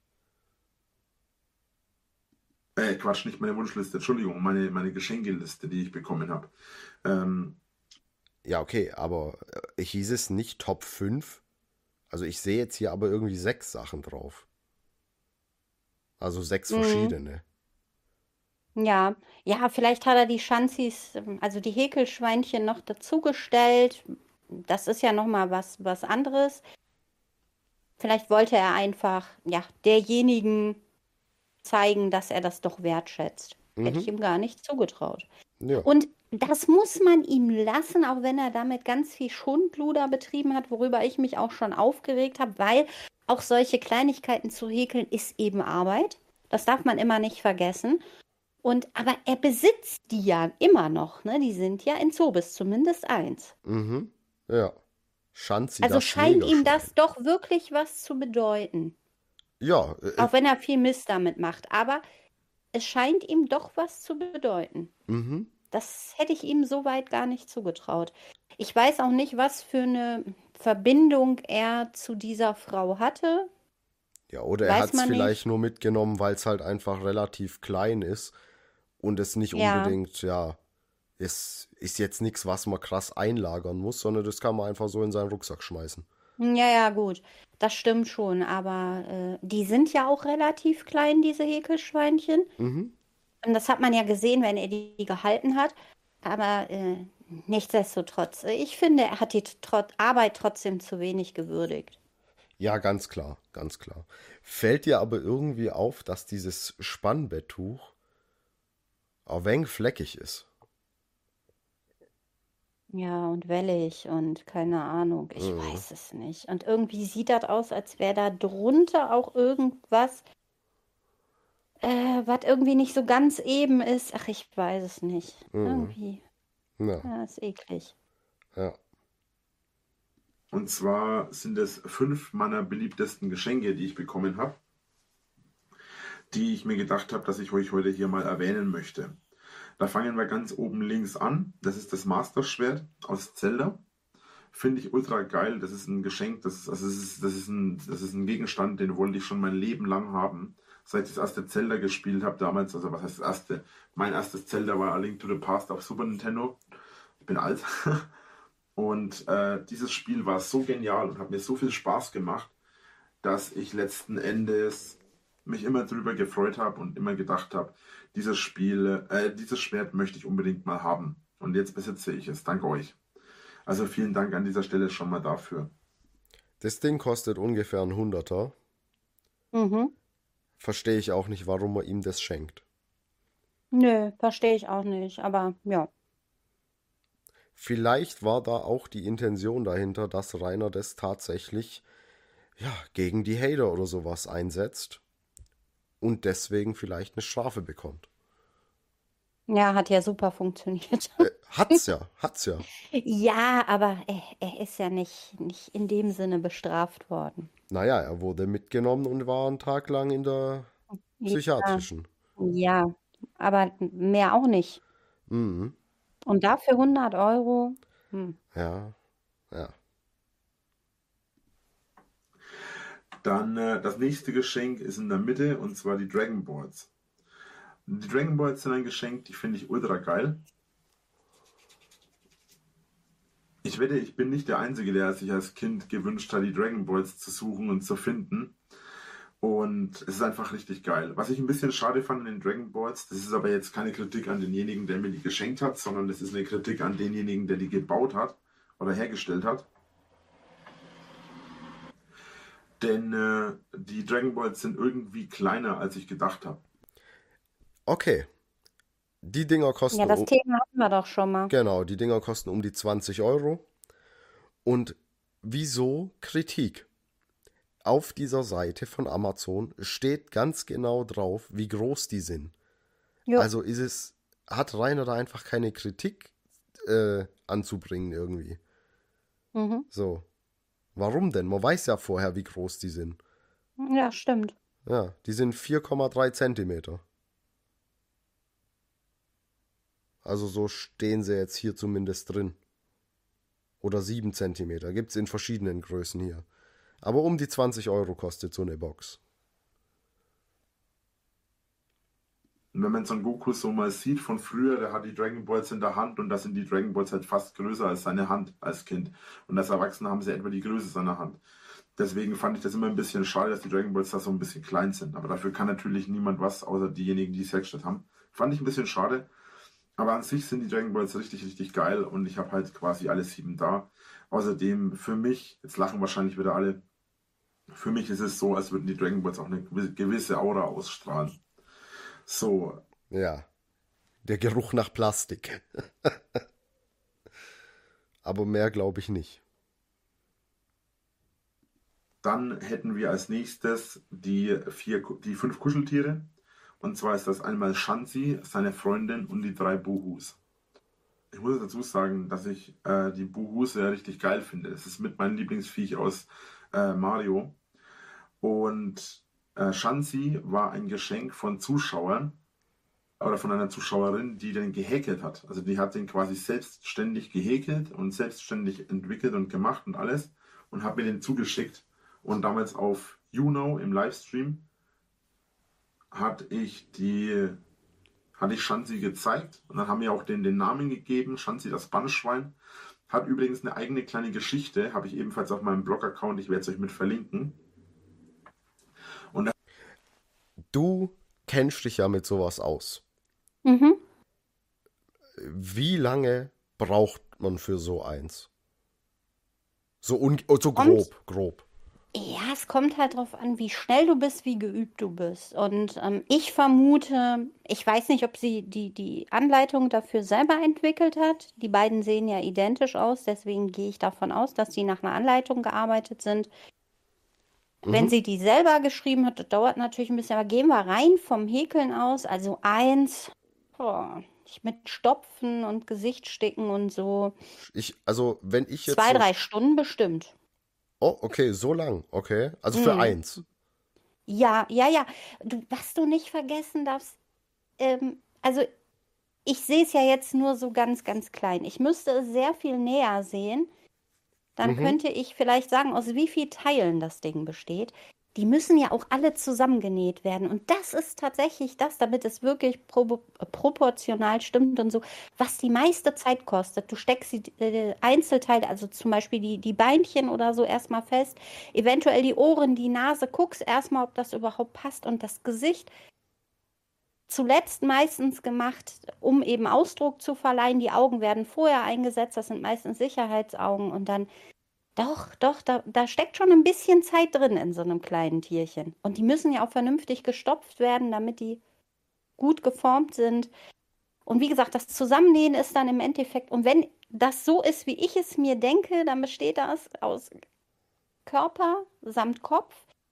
Äh, Quatsch, nicht meine Wunschliste, Entschuldigung, meine, meine Geschenkeliste, die ich bekommen habe. Ähm, Ja, okay, aber äh, hieß es nicht Top fünf? Also ich sehe jetzt hier aber irgendwie sechs Sachen drauf. Also sechs Mhm. verschiedene. Ja, ja, vielleicht hat er die Schanzis, ähm, also die Häkelschweinchen noch dazugestellt. Das ist ja noch mal was, was anderes. Vielleicht wollte er einfach, ja, derjenigen zeigen, dass er das doch wertschätzt. Hätte ich Mhm. ihm gar nicht zugetraut. Ja. Und das muss man ihm lassen, auch wenn er damit ganz viel Schundluder betrieben hat, worüber ich mich auch schon aufgeregt habe, weil auch solche Kleinigkeiten zu häkeln ist eben Arbeit. Das darf man immer nicht vergessen. Und aber er besitzt die ja immer noch, ne? Die sind ja in Zobis, zumindest eins. Mhm. Ja. Schanzi, Also das scheint ihm Jägerschwein. das doch wirklich was zu bedeuten. Ja, äh, Auch wenn er viel Mist damit macht. Aber es scheint ihm doch was zu bedeuten. mhm. Das hätte ich ihm soweit gar nicht zugetraut. Ich weiß auch nicht, was für eine Verbindung er zu dieser Frau hatte. Ja, oder er Weiß hat es man vielleicht nicht. nur mitgenommen, weil es halt einfach relativ klein ist und es nicht Ja, unbedingt, ja, es ist jetzt nichts, was man krass einlagern muss, sondern das kann man einfach so in seinen Rucksack schmeißen. ja, ja, gut. Das stimmt schon. Aber äh, die sind ja auch relativ klein, diese Häkelschweinchen. Mhm. Und das hat man ja gesehen, wenn er die gehalten hat. Aber äh, nichtsdestotrotz, äh, ich finde, er hat die trot Arbeit trotzdem zu wenig gewürdigt. Ja, ganz klar, ganz klar. Fällt dir aber irgendwie auf, dass dieses Spannbetttuch ein wenig fleckig ist? Ja, und wellig und keine Ahnung, ich Mhm. weiß es nicht. Und irgendwie sieht das aus, als wäre da drunter auch irgendwas, äh, was irgendwie nicht so ganz eben ist. Ach, ich weiß es nicht. Mhm. Irgendwie, Ja, ja, ist eklig. ja. Und zwar sind es fünf meiner beliebtesten Geschenke, die ich bekommen habe, die ich mir gedacht habe, dass ich euch heute hier mal erwähnen möchte. Da fangen wir ganz oben links an. Das ist das Master-Schwert aus Zelda. Finde ich ultra geil. Das ist ein Geschenk, das ist, also das ist, das ist, ein, das ist ein Gegenstand, den wollte ich schon mein Leben lang haben. Seit ich das erste Zelda gespielt habe damals, also was heißt das erste? Mein erstes Zelda war A Link to the Past auf Super Nintendo. Ich bin alt. Und äh, dieses Spiel war so genial und hat mir so viel Spaß gemacht, dass ich letzten Endes mich immer drüber gefreut habe und immer gedacht habe, dieses Spiel, äh, dieses Schwert möchte ich unbedingt mal haben. Und jetzt besitze ich es. Dank euch. Also vielen Dank an dieser Stelle schon mal dafür. Das Ding kostet ungefähr ein Hunderter. Mhm. Verstehe ich auch nicht, warum man ihm das schenkt. Nö, verstehe ich auch nicht. Aber ja. Vielleicht war da auch die Intention dahinter, dass Rainer das tatsächlich, ja, gegen die Hater oder sowas einsetzt und deswegen vielleicht eine Strafe bekommt. Ja, hat ja super funktioniert. Äh, hat's ja, hat's ja. Ja, aber er, er ist ja nicht, nicht in dem Sinne bestraft worden. Naja, er wurde mitgenommen und war einen Tag lang in der Ja, psychiatrischen. ja, aber mehr auch nicht. Mhm. Und dafür hundert Euro? Hm. Ja, ja. Dann äh, das nächste Geschenk ist in der Mitte und zwar die Dragon Balls. Die Dragon Balls sind ein Geschenk, die finde ich ultra geil. Ich wette, ich bin nicht der Einzige, der sich als Kind gewünscht hat, die Dragon Balls zu suchen und zu finden. Und es ist einfach richtig geil. Was ich ein bisschen schade fand an den Dragon Balls, das ist aber jetzt keine Kritik an denjenigen, der mir die geschenkt hat, sondern das ist eine Kritik an denjenigen, der die gebaut hat oder hergestellt hat. Denn äh, die Dragon Balls sind irgendwie kleiner, als ich gedacht habe. Okay. Die Dinger kosten, Ja, das um, Thema hatten wir doch schon mal. genau, die Dinger kosten um die zwanzig Euro. Und wieso Kritik? Auf dieser Seite von Amazon steht ganz genau drauf, wie groß die sind. Jo. Also ist es, hat Rainer da einfach keine Kritik äh, anzubringen irgendwie. Mhm. So. Warum denn? Man weiß ja vorher, wie groß die sind. Ja, stimmt. Ja, die sind vier Komma drei Zentimeter. Also so stehen sie jetzt hier zumindest drin. Oder sieben Zentimeter. Gibt es in verschiedenen Größen hier. Aber um die zwanzig Euro kostet so eine Box. Und wenn man Son Goku so mal sieht von früher, der hat die Dragon Balls in der Hand und da sind die Dragon Balls halt fast größer als seine Hand als Kind. Und als Erwachsener haben sie etwa die Größe seiner Hand. Deswegen fand ich das immer ein bisschen schade, dass die Dragon Balls da so ein bisschen klein sind. Aber dafür kann natürlich niemand was, außer diejenigen, die es hergestellt haben. Fand ich ein bisschen schade. Aber an sich sind die Dragon Balls richtig, richtig geil und ich habe halt quasi alle sieben da. Außerdem für mich, jetzt lachen wahrscheinlich wieder alle, für mich ist es so, als würden die Dragon Balls auch eine gewisse Aura ausstrahlen. So, Ja, der Geruch nach Plastik. Aber mehr glaube ich nicht. dann hätten wir als nächstes die, vier, die fünf Kuscheltiere. Und zwar ist das einmal Shanzi, seine Freundin und die drei Buhus. ich muss dazu sagen, dass ich äh, die Buhus ja richtig geil finde. Es ist mit meinem Lieblingsviech aus äh, Mario. Und äh, Shanzi war ein Geschenk von Zuschauern oder von einer Zuschauerin, die den gehäkelt hat. Also die hat den quasi selbstständig gehäkelt und selbstständig entwickelt und gemacht und alles und hat mir den zugeschickt. Und damals auf YouNow im Livestream hatte ich die, hatte ich Shanzi gezeigt und dann haben wir auch den, den Namen gegeben, Shanzi das Bannschwein. Hat übrigens eine eigene kleine Geschichte, habe ich ebenfalls auf meinem Blog-Account, ich werde es euch mit verlinken. Und Du kennst dich ja mit sowas aus. Mhm. Wie lange braucht man für so eins? So, un oh, so Und grob, grob. ja, es kommt halt drauf an, wie schnell du bist, wie geübt du bist. Und ähm, ich vermute, ich weiß nicht, ob sie die, die Anleitung dafür selber entwickelt hat. Die beiden sehen ja identisch aus, deswegen gehe ich davon aus, dass sie nach einer Anleitung gearbeitet sind. Wenn Mhm. sie die selber geschrieben hat, das dauert natürlich ein bisschen, aber gehen wir rein vom Häkeln aus. Also eins, boah, ich mit Stopfen und Gesicht sticken und so. Ich, also, wenn ich jetzt Zwei, so. drei Stunden bestimmt. Oh, okay, so lang, okay. Also für Mhm. eins. Ja, ja, ja. Du, was du nicht vergessen darfst, ähm, also ich sehe es ja jetzt nur so ganz, ganz klein. Ich müsste es sehr viel näher sehen. Dann Mhm. könnte ich vielleicht sagen, aus wie vielen Teilen das Ding besteht. Die müssen ja auch alle zusammengenäht werden. Und das ist tatsächlich das, damit es wirklich pro proportional stimmt und so, was die meiste Zeit kostet. Du steckst die äh, Einzelteile, also zum Beispiel die, die Beinchen oder so erstmal fest, eventuell die Ohren, die Nase, guckst erstmal, ob das überhaupt passt und das Gesicht. Zuletzt meistens gemacht, um eben Ausdruck zu verleihen. Die Augen werden vorher eingesetzt, das sind meistens Sicherheitsaugen und dann doch, doch, da, da steckt schon ein bisschen Zeit drin in so einem kleinen Tierchen. Und die müssen ja auch vernünftig gestopft werden, damit die gut geformt sind. Und wie gesagt, das Zusammennähen ist dann im Endeffekt, und wenn das so ist, wie ich es mir denke, dann besteht das aus Körper samt Kopf,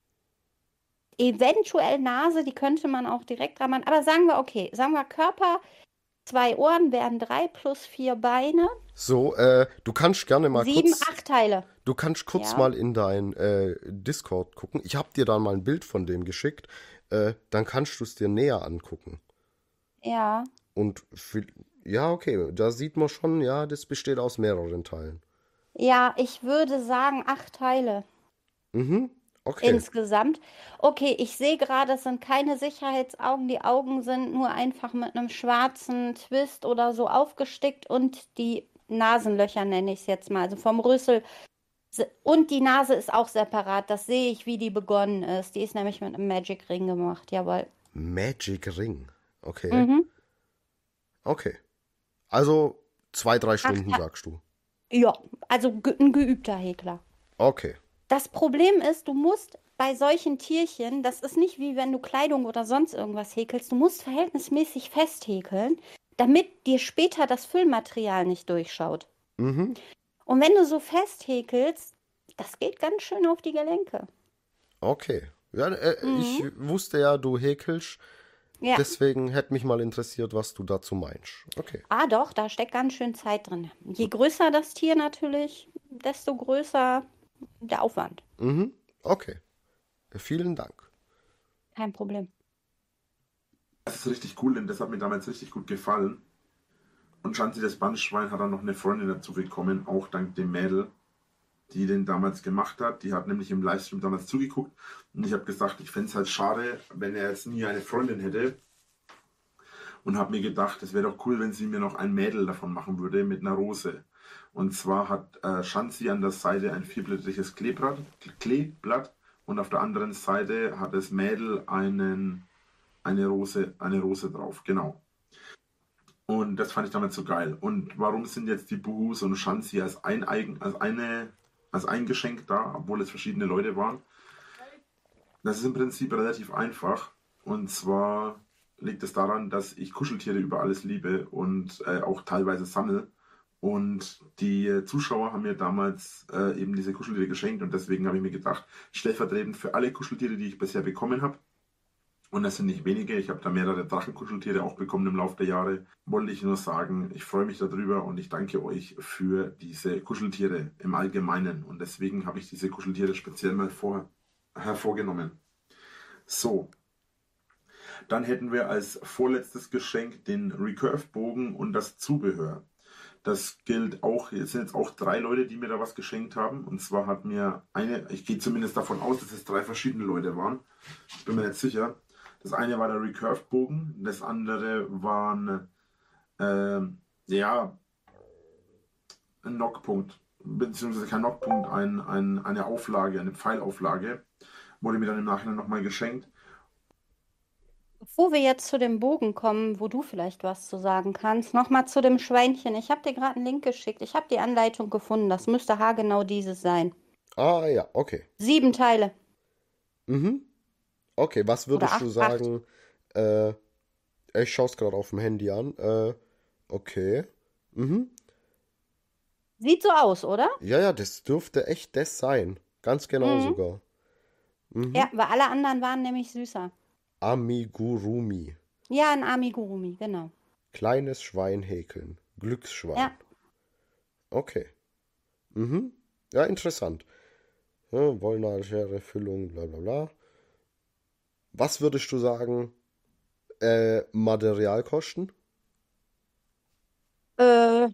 eventuell Nase, die könnte man auch direkt dran machen. Aber sagen wir, okay, sagen wir Körper, zwei Ohren wären drei plus vier Beine, So, äh, du kannst gerne mal sieben, kurz, acht Teile. du kannst kurz Ja, mal in dein äh, Discord gucken. Ich habe dir da mal ein Bild von dem geschickt. Äh, dann kannst du es dir näher angucken. ja. Und viel, ja, okay, da sieht man schon, ja, das besteht aus mehreren Teilen. Ja, ich würde sagen acht Teile. Mhm, okay. Insgesamt. Okay, ich sehe gerade, es sind keine Sicherheitsaugen. Die Augen sind nur einfach mit einem schwarzen Twist oder so aufgestickt und die Nasenlöcher nenne ich es jetzt mal. Also vom Rüssel. se- Und die Nase ist auch separat. Das sehe ich, wie die begonnen ist. Die ist nämlich mit einem Magic Ring gemacht. Jawohl. Magic Ring. Okay, Mhm. okay. Also zwei, drei Acht, Stunden, Ta- sagst du. ja, also ge ein geübter Häkler. Okay. Das Problem ist, du musst bei solchen Tierchen, das ist nicht wie wenn du Kleidung oder sonst irgendwas häkelst, du musst verhältnismäßig fest häkeln, damit dir später das Füllmaterial nicht durchschaut. Mhm. Und wenn du so fest häkelst, das geht ganz schön auf die Gelenke. Okay. Ja, äh, ich Mhm. wusste ja, du häkelst. Ja. Deswegen hätte mich mal interessiert, was du dazu meinst. Okay. Ah, doch, da steckt ganz schön Zeit drin. Je größer das Tier natürlich, desto größer der Aufwand. Mhm. Okay. Vielen Dank. Kein Problem. das ist richtig cool, denn das hat mir damals richtig gut gefallen. Und Shanzi das Bannschwein hat dann noch eine Freundin dazu bekommen, auch dank dem Mädel, die den damals gemacht hat. Die hat nämlich im Livestream damals zugeguckt. Und ich habe gesagt, ich fände es halt schade, wenn er jetzt nie eine Freundin hätte. Und habe mir gedacht, es wäre doch cool, wenn sie mir noch ein Mädel davon machen würde mit einer Rose. Und zwar hat äh, Shanzi an der Seite ein vierblättriges Kleeblatt, Kleeblatt und auf der anderen Seite hat das Mädel einen, eine, Rose, eine Rose drauf. Genau. Und das fand ich damals so geil. Und warum sind jetzt die Buhus und Shanzi als ein, Eigen, als, eine, als ein Geschenk da, obwohl es verschiedene Leute waren? Das ist im Prinzip relativ einfach. Und zwar liegt es daran, dass ich Kuscheltiere über alles liebe und äh, auch teilweise sammle. Und die äh, Zuschauer haben mir damals äh, eben diese Kuscheltiere geschenkt und deswegen habe ich mir gedacht, stellvertretend für alle Kuscheltiere, die ich bisher bekommen habe, Und das sind nicht wenige. Ich habe da mehrere Drachenkuscheltiere auch bekommen im Laufe der Jahre. Wollte ich nur sagen, ich freue mich darüber und ich danke euch für diese Kuscheltiere im Allgemeinen. Und deswegen habe ich diese Kuscheltiere speziell mal vor, hervorgenommen. So, dann hätten wir als vorletztes Geschenk den Recurve-Bogen und das Zubehör. Das gilt auch, es sind jetzt auch drei Leute, die mir da was geschenkt haben. Und zwar hat mir eine, ich gehe zumindest davon aus, dass es drei verschiedene Leute waren. Ich bin mir nicht sicher. Das eine war der Recurve-Bogen, das andere waren, äh, ja, ein Knockpunkt, beziehungsweise kein Knockpunkt, ein, ein, eine Auflage, eine Pfeilauflage. Wurde mir dann im Nachhinein nochmal geschenkt. Bevor wir jetzt zu dem Bogen kommen, wo du vielleicht was zu sagen kannst, nochmal zu dem Schweinchen. Ich habe dir gerade einen Link geschickt. Ich habe die Anleitung gefunden. Das müsste haargenau dieses sein. Ah ja, okay. Sieben Teile. Mhm. Okay, was würdest Oder du acht, sagen? Äh, ich schaue es gerade auf dem Handy an. Äh, okay. Mhm. Sieht so aus, oder? Ja, ja, das dürfte echt das sein. Ganz genau Mhm. sogar. Mhm. Ja, weil alle anderen waren nämlich süßer. Amigurumi. Ja, ein Amigurumi, genau. Kleines Schwein häkeln. Glücksschwein. Ja. Okay. Mhm. Ja, interessant. Ja, Wollnadelschere, Füllung, bla bla bla. Was würdest du sagen? Äh, Materialkosten? Äh,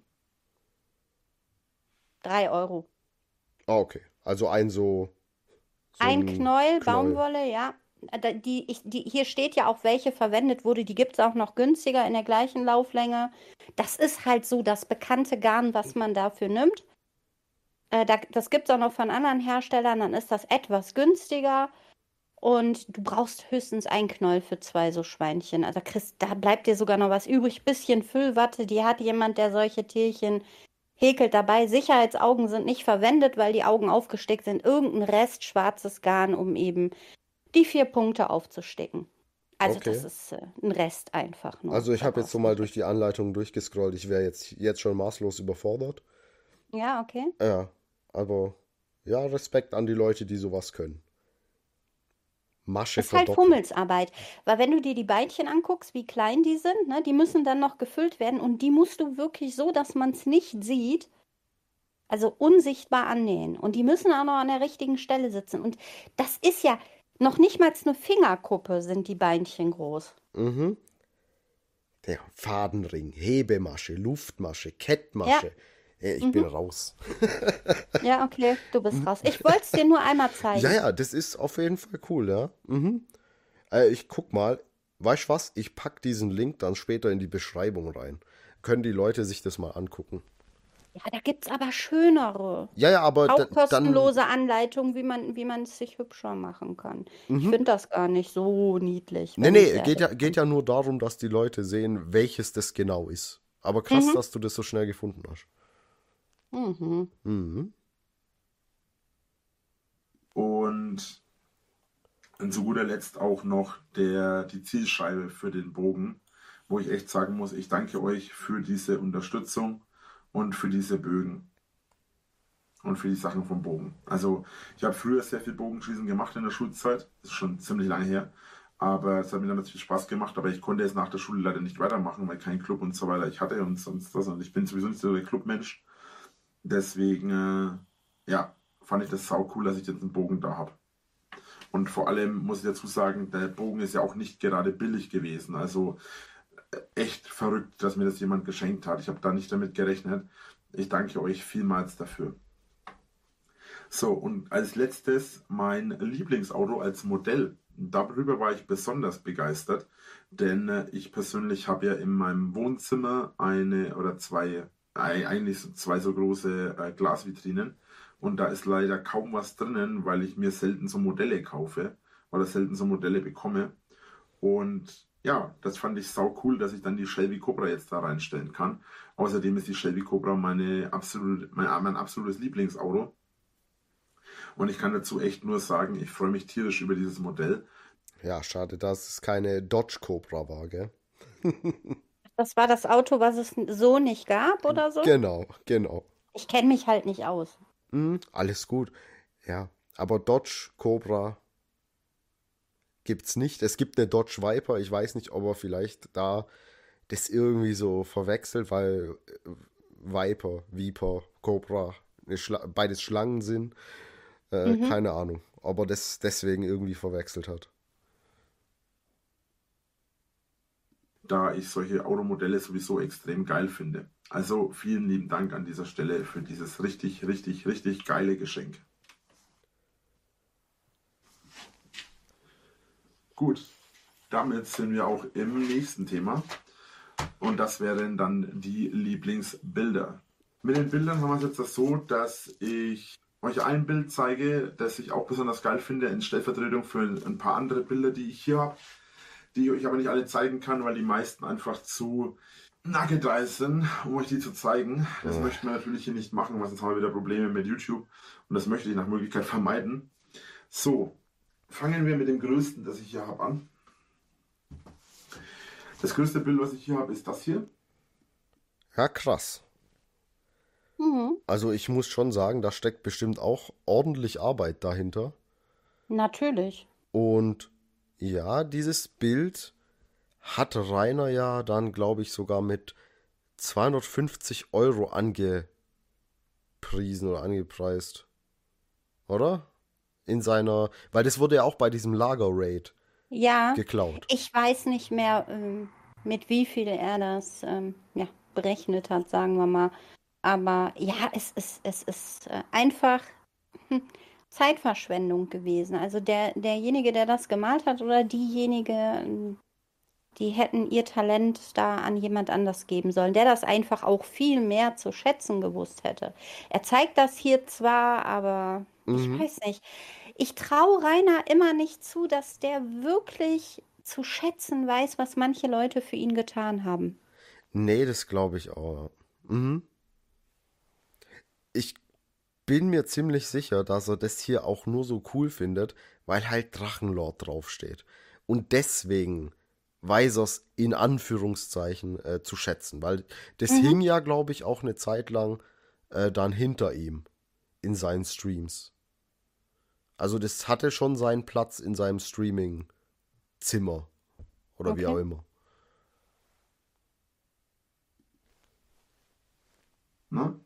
drei Euro. Ah, okay. Also ein so, so Ein ein Knäuel, Knäuel. Baumwolle, ja. Da- Die, ich, die, hier steht ja auch, welche verwendet wurde. Die gibt es auch noch günstiger in der gleichen Lauflänge. Das ist halt so das bekannte Garn, was man dafür nimmt. Äh, da, das gibt es auch noch von anderen Herstellern. Dann ist das etwas günstiger. Und du brauchst höchstens ein Knäuel für zwei so Schweinchen. Also Chris, da bleibt dir sogar noch was übrig. Bisschen Füllwatte, die hat jemand, der solche Tierchen häkelt dabei. Sicherheitsaugen sind nicht verwendet, weil die Augen aufgesteckt sind. Irgendein Rest schwarzes Garn, um eben die vier Punkte aufzustecken. Also das Okay. ist äh, ein Rest einfach nur. Also ich Da habe jetzt brauchst so du mal nicht durch die Anleitung durchgescrollt. Ich wäre jetzt, jetzt schon maßlos überfordert. extra. Ja, okay. Ja, aber ja, Respekt an die Leute, die sowas können. Masche Ist halt verdoppeln. Fummelsarbeit. Weil wenn du dir die Beinchen anguckst, wie klein die sind, ne, die müssen dann noch gefüllt werden und die musst du wirklich so, dass man es nicht sieht, also unsichtbar annähen. Und die müssen auch noch an der richtigen Stelle sitzen. Und das ist ja noch nicht mal eine Fingerkuppe, sind die Beinchen groß. Mhm. Der Fadenring, Hebemasche, Luftmasche, Ja, Kettmasche. Ey, ich bin mhm. raus. Ja, okay, du bist raus. Ich wollte es dir nur einmal Ja, zeigen. ja, das ist auf jeden Fall cool, ja. Mhm. Äh, ich guck mal, weißt du was? Ich pack diesen Link dann später in die Beschreibung rein. Können die Leute sich das mal angucken. Ja, da gibt es aber schönere. Ja, ja, aber Auch da- dann. kostenlose Anleitungen, wie man, wie man es sich hübscher machen kann. Ich Mhm. finde das gar nicht so niedlich, Nee, wenn ich nee, geht ehrlich ja, geht bin. ja nur darum, dass die Leute sehen, welches das genau ist. Aber krass, Mhm. dass du das so schnell gefunden hast. Mhm. Mhm. Und Und zu guter Letzt auch noch der, die Zielscheibe für den Bogen, wo ich echt sagen muss, ich danke euch für diese Unterstützung und für diese Bögen und für die Sachen vom Bogen. Also ich habe früher sehr viel Bogenschießen gemacht in der Schulzeit, das ist schon ziemlich lange her, aber es hat mir dann natürlich Spaß gemacht, aber ich konnte es nach der Schule leider nicht weitermachen, weil kein Club und so weiter ich hatte und sonst was und ich bin sowieso nicht so der Clubmensch. Deswegen, äh, ja, fand ich das sau cool, dass ich jetzt einen Bogen da habe. Und vor allem muss ich dazu sagen, der Bogen ist ja auch nicht gerade billig gewesen. Also echt verrückt, dass mir das jemand geschenkt hat. Ich habe da nicht damit gerechnet. Ich danke euch vielmals dafür. So, und als letztes mein Lieblingsauto als Modell. Darüber war ich besonders begeistert, denn äh, ich persönlich habe ja in meinem Wohnzimmer eine oder zwei, äh, eigentlich so zwei so große äh, Glasvitrinen. Und da ist leider kaum was drinnen, weil ich mir selten so Modelle kaufe oder selten so Modelle bekomme. Und ja, das fand ich sau cool, dass ich dann die Shelby Cobra jetzt da reinstellen kann. Außerdem ist die Shelby Cobra meine absolut, mein, mein absolutes Lieblingsauto. Und ich kann dazu echt nur sagen, ich freue mich tierisch über dieses Modell. Ja, schade, dass es keine Dodge Cobra war, gell? Das war das Auto, was es so nicht gab oder so? Genau, genau. Ich kenne mich halt nicht aus. Mhm, alles gut. Ja, aber Dodge Cobra gibt's nicht. Es gibt eine Dodge Viper. Ich weiß nicht, ob er vielleicht da das irgendwie so verwechselt, weil äh, Viper, Viper, Cobra, eine Schla- beides Schlangen sind. Äh, Mhm. keine Ahnung, ob er das deswegen irgendwie verwechselt hat. Da ich solche Automodelle sowieso extrem geil finde. Also vielen lieben Dank an dieser Stelle für dieses richtig, richtig, richtig geile Geschenk. Gut, damit sind wir auch im nächsten Thema. Und das wären dann die Lieblingsbilder. Mit den Bildern haben wir es jetzt so, dass ich euch ein Bild zeige, das ich auch besonders geil finde, in Stellvertretung für ein paar andere Bilder, die ich hier habe, die ich euch aber nicht alle zeigen kann, weil die meisten einfach zu nuggetreich sind, um euch die zu zeigen. Das Ja. möchten wir natürlich hier nicht machen, weil sonst haben wir wieder Probleme mit YouTube. Und das möchte ich nach Möglichkeit vermeiden. So, fangen wir mit dem größten, das ich hier habe, an. Das größte Bild, was ich hier habe, ist das hier. Ja, krass. Mhm. Also ich muss schon sagen, da steckt bestimmt auch ordentlich Arbeit dahinter. Natürlich. Und ja, dieses Bild hat Rainer ja dann, glaube ich, sogar mit zweihundertfünfzig Euro angepriesen oder angepreist. Oder? In seiner, weil das wurde ja auch bei diesem Lager-Raid Ja, geklaut. ich weiß nicht mehr, ähm, mit wie viel er das ähm, ja, berechnet hat, sagen wir mal. Aber ja, es ist, es ist äh, einfach hm, Zeitverschwendung gewesen. Also der, derjenige, der das gemalt hat oder diejenige, ähm, die hätten ihr Talent da an jemand anders geben sollen, der das einfach auch viel mehr zu schätzen gewusst hätte. Er zeigt das hier zwar, aber ich Mhm. weiß nicht. Ich traue Rainer immer nicht zu, dass der wirklich zu schätzen weiß, was manche Leute für ihn getan haben. Nee, das glaube ich auch. Mhm. Ich bin mir ziemlich sicher, dass er das hier auch nur so cool findet, weil halt Drachenlord draufsteht. Und deswegen weiß er es in Anführungszeichen äh, zu schätzen, weil das Mhm. hing ja, glaube ich, auch eine Zeit lang äh, dann hinter ihm in seinen Streams. Also das hatte schon seinen Platz in seinem Streaming-Zimmer oder wie auch Okay. immer. Ne?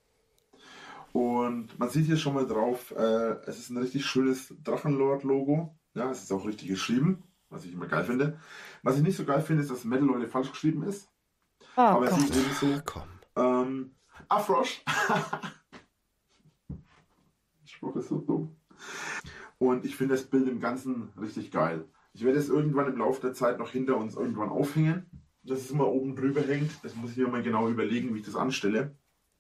Und man sieht hier schon mal drauf, äh, es ist ein richtig schönes Drachenlord-Logo. Ja, es ist auch richtig geschrieben, was ich immer geil finde. Was ich nicht so geil finde, ist, dass Metal Leute falsch geschrieben ist. Oh Aber es ist Gott. eben so. Komm. Ähm, Afrosch. Der Spruch ist so dumm. Und ich finde das Bild im Ganzen richtig geil. Ich werde es irgendwann im Laufe der Zeit noch hinter uns irgendwann aufhängen, dass es immer oben drüber hängt. Das muss ich mir mal genau überlegen, wie ich das anstelle.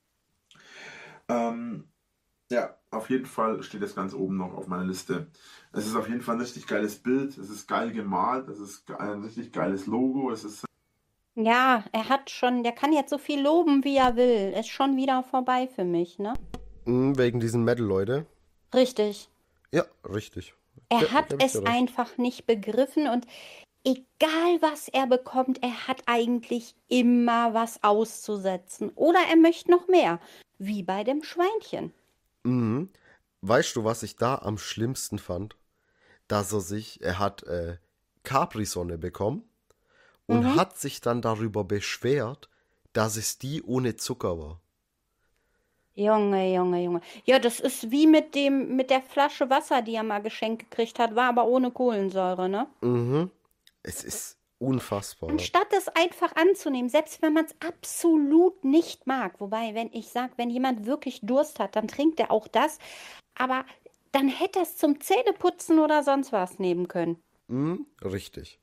Ähm, ja, auf jeden Fall steht das ganz oben noch auf meiner Liste. Es ist auf jeden Fall ein richtig geiles Bild. Es ist geil gemalt. Es ist ge- ein richtig geiles Logo. Es ist Ja, er hat schon, der kann jetzt so viel loben, wie er will. Ist schon wieder vorbei für mich, ne? Mhm, wegen diesen Metal-Leute. Richtig. Ja, richtig. Er Ge hat gebe ich dir es recht. einfach nicht begriffen und egal was er bekommt, er hat eigentlich immer was auszusetzen. Oder er möchte noch mehr. Wie bei dem Schweinchen. Mhm. Weißt du, was ich da am schlimmsten fand? Dass er sich, er hat äh, Capri-Sonne bekommen und Mhm. hat sich dann darüber beschwert, dass es die ohne Zucker war. Junge, Junge, Junge. Ja, das ist wie mit dem, mit der Flasche Wasser, die er mal geschenkt gekriegt hat, war aber ohne Kohlensäure, ne? Mhm. Es ist unfassbar. Anstatt es einfach anzunehmen, selbst wenn man es absolut nicht mag, wobei, wenn ich sage, wenn jemand wirklich Durst hat, dann trinkt er auch das, aber dann hätte er es zum Zähneputzen oder sonst was nehmen können. Mhm. Richtig.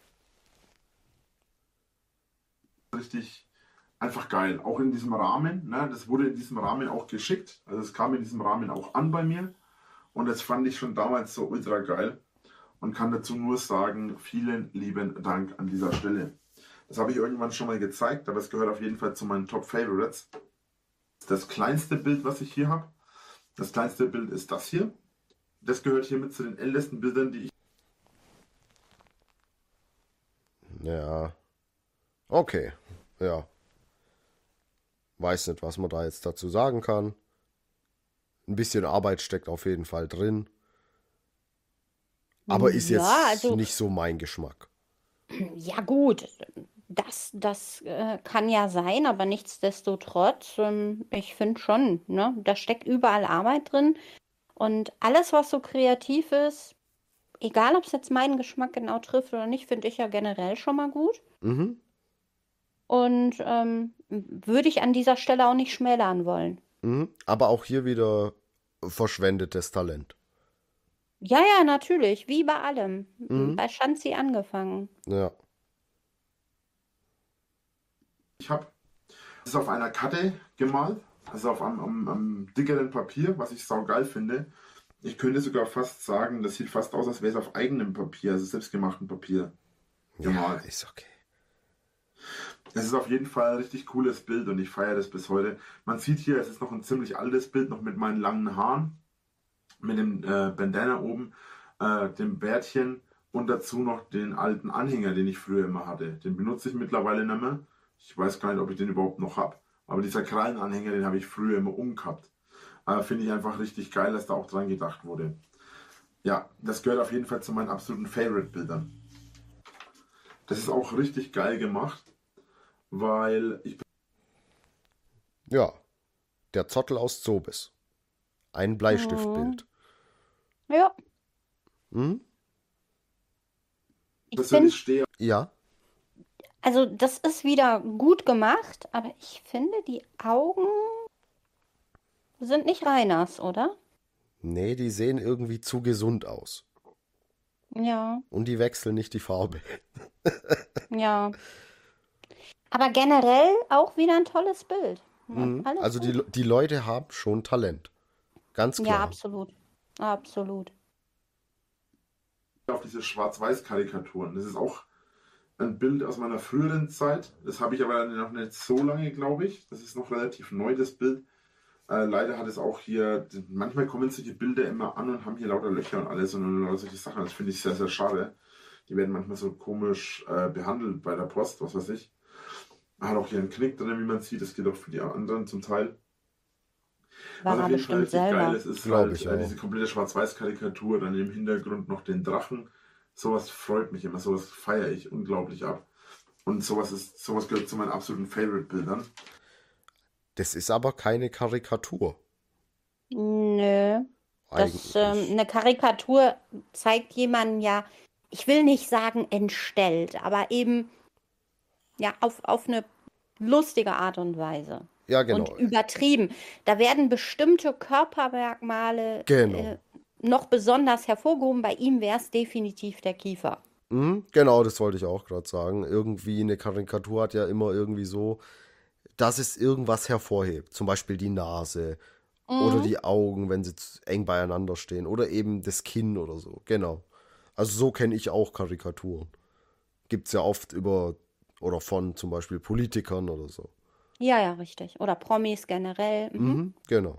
richtig einfach geil. Auch in diesem Rahmen. Ne? Das wurde in diesem Rahmen auch geschickt. Also es kam in diesem Rahmen auch an bei mir. Und das fand ich schon damals so ultra geil. Und kann dazu nur sagen, vielen lieben Dank an dieser Stelle. Das habe ich irgendwann schon mal gezeigt, aber es gehört auf jeden Fall zu meinen Top Favorites. Das kleinste Bild, was ich hier habe, das kleinste Bild ist das hier. Das gehört hiermit zu den ältesten Bildern, die ich. Ja. Okay. Ja. Weiß nicht, was man da jetzt dazu sagen kann. Ein bisschen Arbeit steckt auf jeden Fall drin. Aber ist Ja, jetzt also, nicht so mein Geschmack. ja gut, das, das äh, kann ja sein, aber nichtsdestotrotz, ähm, ich finde schon, ne, da steckt überall Arbeit drin und alles, was so kreativ ist, egal ob es jetzt meinen Geschmack genau trifft oder nicht, finde ich ja generell schon mal gut. Mhm, Und ähm, würde ich an dieser Stelle auch nicht schmälern wollen. mhm. Aber auch hier wieder verschwendetes Talent. Ja, ja, natürlich, wie bei allem. Mhm, Bei Schanzi angefangen. ja. Ich habe es auf einer Karte gemalt, also auf einem, am, am dickeren Papier, was ich saugeil finde. Ich könnte sogar fast sagen, das sieht fast aus, als wäre es auf eigenem Papier, also selbstgemachtem Papier Ja, gemalt. ist okay. Es ist auf jeden Fall ein richtig cooles Bild und ich feiere das bis heute. Man sieht hier, es ist noch ein ziemlich altes Bild, noch mit meinen langen Haaren, mit dem äh, Bandana oben, äh, dem Bärtchen und dazu noch den alten Anhänger, den ich früher immer hatte. Den benutze ich mittlerweile nicht mehr. Ich weiß gar nicht, ob ich den überhaupt noch habe. Aber dieser Krallenanhänger, den habe ich früher immer umgehabt. Äh, Finde ich einfach richtig geil, dass da auch dran gedacht wurde. Ja, das gehört auf jeden Fall zu meinen absoluten Favorite-Bildern. Das ist auch richtig geil gemacht, weil ich Ja, der Zottel aus Zobis. Ein Mhm. Bleistiftbild. Ja, Mhm. ich finde, persönlich stehe. Ja, also das ist wieder gut gemacht, aber ich finde, die Augen sind nicht Reiners, oder? nee, die sehen irgendwie zu gesund aus. Ja, Und die wechseln nicht die Farbe. ja. Aber generell auch wieder ein tolles Bild. Ja, Mhm. alles Also die, gut. die Leute haben schon Talent. Ganz Ja, klar. absolut. Absolut. Auf diese Schwarz-Weiß-Karikaturen. Das ist auch ein Bild aus meiner früheren Zeit. Das habe ich aber noch nicht so lange, glaube ich. Das ist noch relativ neu, das Bild. Äh, leider hat es auch hier, manchmal kommen solche Bilder immer an und haben hier lauter Löcher und alles und lauter solche Sachen. Das finde ich sehr, sehr schade. Die werden manchmal so komisch äh, behandelt bei der Post, was weiß ich. Hat auch hier einen Knick drin, wie man sieht. Das geht auch für die anderen zum Teil. War Was er auf jeden Fall bestimmt richtig geil selber. ist, ist Glaube halt ich äh, auch. diese komplette Schwarz-Weiß-Karikatur, dann im Hintergrund noch den Drachen. Sowas freut mich immer, sowas feiere ich unglaublich ab. Und sowas ist, sowas gehört zu meinen absoluten Favorite-Bildern. Das ist aber keine Karikatur. Nö. Das, ähm, Eigentlich. eine Karikatur zeigt jemanden ja, ich will nicht sagen entstellt, aber eben ja auf, auf eine lustige Art und Weise. Ja, Und genau. übertrieben. Da werden bestimmte Körpermerkmale äh, Genau. noch besonders hervorgehoben. Bei ihm wäre es definitiv der Kiefer. Mhm, genau, das wollte ich auch gerade sagen. Irgendwie eine Karikatur hat ja immer irgendwie so, dass es irgendwas hervorhebt. Zum Beispiel die Nase oder Mhm. die Augen, wenn sie zu- eng beieinander stehen. Oder eben das Kinn oder so. Genau. Also so kenne ich auch Karikaturen. Gibt es ja oft über oder von zum Beispiel Politikern oder so. Ja, ja, richtig. Oder Promis generell. Mhm. Mhm, genau.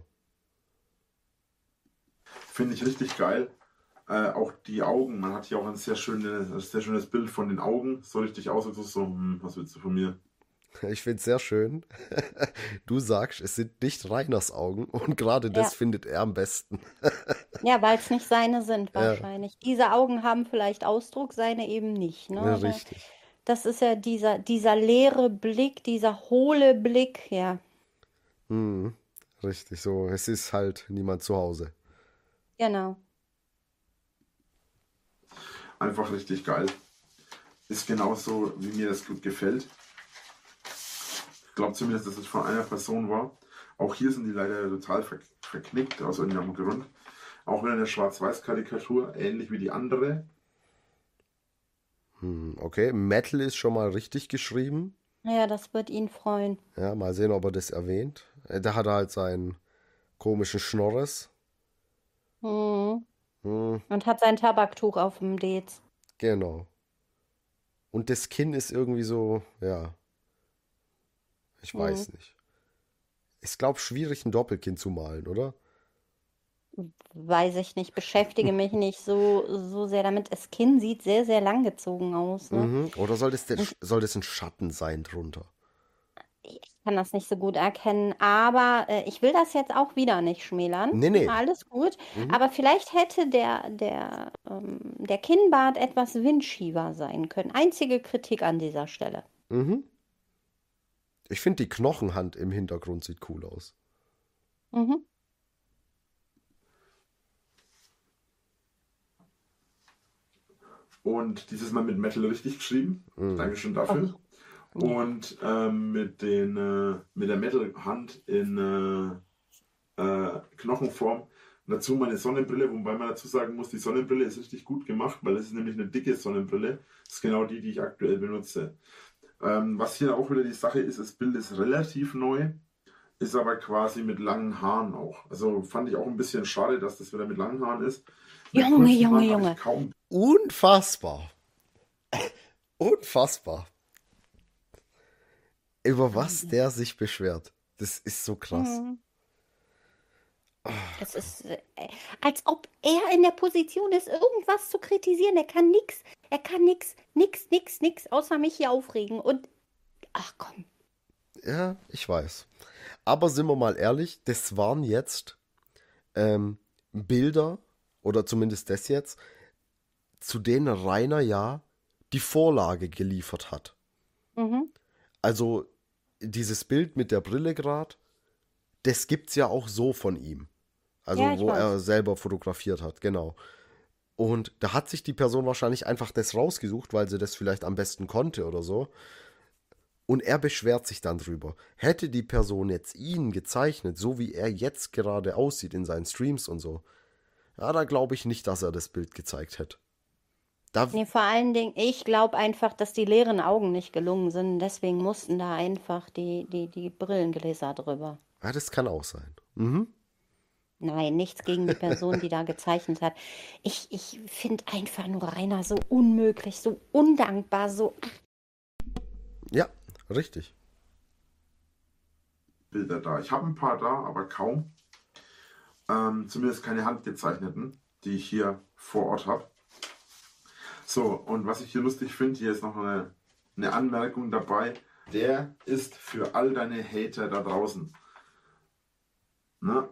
Finde ich richtig geil. Äh, auch die Augen, man hat hier auch ein sehr schönes, ein sehr schönes Bild von den Augen. So richtig aus, als so, hm, was willst du von mir? Ich finde es sehr schön. Du sagst, es sind nicht Reiners Augen und gerade das Ja. findet er am besten. Ja, weil es nicht seine sind Ja, wahrscheinlich. Diese Augen haben vielleicht Ausdruck, seine eben nicht, ne? Aber richtig. das ist ja dieser, dieser leere Blick, dieser hohle Blick, ja, Mhm, richtig, so. Es ist halt niemand zu Hause. genau. Einfach richtig geil. Ist genauso, wie mir das gut gefällt. Ich glaube zumindest, dass es von einer Person war. Auch hier sind die leider total ver verknickt, aus irgendeinem Grund. Auch wieder eine Schwarz-Weiß-Karikatur, ähnlich wie die andere. Hm, okay, Metal ist schon mal richtig geschrieben. Ja, das wird ihn freuen. Ja, mal sehen, ob er das erwähnt. Äh, Da hat er halt seinen komischen Schnorres. Mhm. Hm, Und hat sein Tabaktuch auf dem Dez. genau. Und das Kinn ist irgendwie so, ja, ich Mhm. weiß nicht. Ist, glaub, schwierig, ein Doppelkinn zu malen, oder? Weiß ich nicht, beschäftige mich nicht so, so sehr damit. Das Kinn sieht sehr, sehr langgezogen aus, ne? Mhm. Oder soll das, der, Und soll das ein Schatten sein drunter? Ich kann das nicht so gut erkennen, aber äh, ich will das jetzt auch wieder nicht schmälern. Nee, nee. Alles gut. Mhm. Aber vielleicht hätte der, der, ähm, der Kinnbart etwas windschiefer sein können. Einzige Kritik an dieser Stelle. Mhm. Ich finde, die Knochenhand im Hintergrund sieht cool aus. Mhm. Und dieses Mal mit Metal richtig geschrieben. Mhm. Dankeschön Oh, dafür. ja. Und ähm, mit, den, äh, mit der Metal-Hand in äh, äh, Knochenform. Und dazu meine Sonnenbrille, wobei man dazu sagen muss, die Sonnenbrille ist richtig gut gemacht, weil es ist nämlich eine dicke Sonnenbrille. Das ist genau die, die ich aktuell benutze. Ähm, was hier auch wieder die Sache ist, das Bild ist relativ neu, ist aber quasi mit langen Haaren auch. Also fand ich auch ein bisschen schade, dass das wieder mit langen Haaren ist. Mit Junge, kurzen Junge, Haaren habe Junge. ich kaum. Unfassbar. Unfassbar. Über was der sich beschwert. Das ist so krass. Mhm. Das ist, äh, als ob er in der Position ist, irgendwas zu kritisieren. Er kann nix, er kann nix, nix, nix, nix, außer mich hier aufregen. Und, ach komm. Ja, ich weiß. Aber sind wir mal ehrlich, das waren jetzt ähm, Bilder, oder zumindest das jetzt, zu denen Rainer ja die Vorlage geliefert hat. Mhm. Also dieses Bild mit der Brille gerade, das gibt's ja auch so von ihm. Also Ja, ich wo er weiß. selber fotografiert hat, genau. Und da hat sich die Person wahrscheinlich einfach das rausgesucht, weil sie das vielleicht am besten konnte oder so. Und er beschwert sich dann drüber. Hätte die Person jetzt ihn gezeichnet, so wie er jetzt gerade aussieht in seinen Streams und so, ja, da glaube ich nicht, dass er das Bild gezeigt hätte. Da, Nee, vor allen Dingen, ich glaube einfach, dass die leeren Augen nicht gelungen sind. Deswegen mussten da einfach die, die, die Brillengläser drüber. ja, das kann auch sein. Mhm. Nein, nichts gegen die Person, die da gezeichnet hat. Ich, ich finde einfach nur Rainer so unmöglich, so undankbar, so. Ja, richtig. Bilder da. Ich habe ein paar da, aber kaum. Ähm, zumindest keine handgezeichneten, die ich hier vor Ort habe. So, und was ich hier lustig finde, hier ist noch eine, eine Anmerkung dabei. Der ist für all deine Hater da draußen. Ne?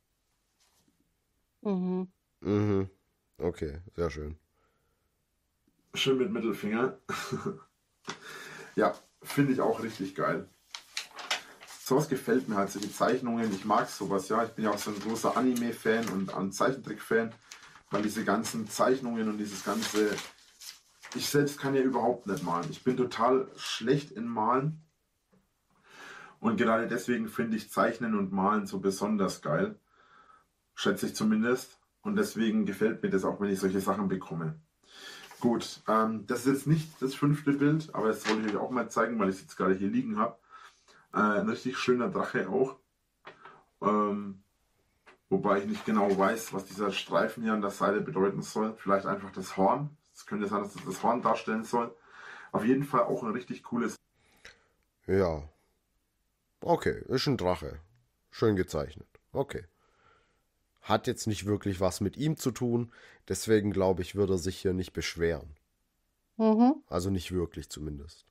Mhm. Mhm. Okay, sehr schön. Schön mit Mittelfinger. Ja, finde ich auch richtig geil. Sowas gefällt mir halt, solche Zeichnungen. Ich mag sowas, ja. Ich bin ja auch so ein großer Anime-Fan und ein Zeichentrick-Fan, weil diese ganzen Zeichnungen und dieses ganze. Ich selbst kann ja überhaupt nicht malen. Ich bin total schlecht in Malen. Und gerade deswegen finde ich Zeichnen und Malen so besonders geil. Schätze ich zumindest. Und deswegen gefällt mir das auch, wenn ich solche Sachen bekomme. Gut, ähm, das ist jetzt nicht das fünfte Bild, aber das wollte ich euch auch mal zeigen, weil ich es jetzt gerade hier liegen habe. Äh, ein richtig schöner Drache auch. Ähm, wobei ich nicht genau weiß, was dieser Streifen hier an der Seite bedeuten soll. Vielleicht einfach das Horn. Es könnte sein, dass das das Horn darstellen soll. Auf jeden Fall auch ein richtig cooles. Ja. Okay, ist ein Drache. Schön gezeichnet. Okay. Hat jetzt nicht wirklich was mit ihm zu tun, deswegen glaube ich, würde er sich hier nicht beschweren. Mhm. Also nicht wirklich zumindest.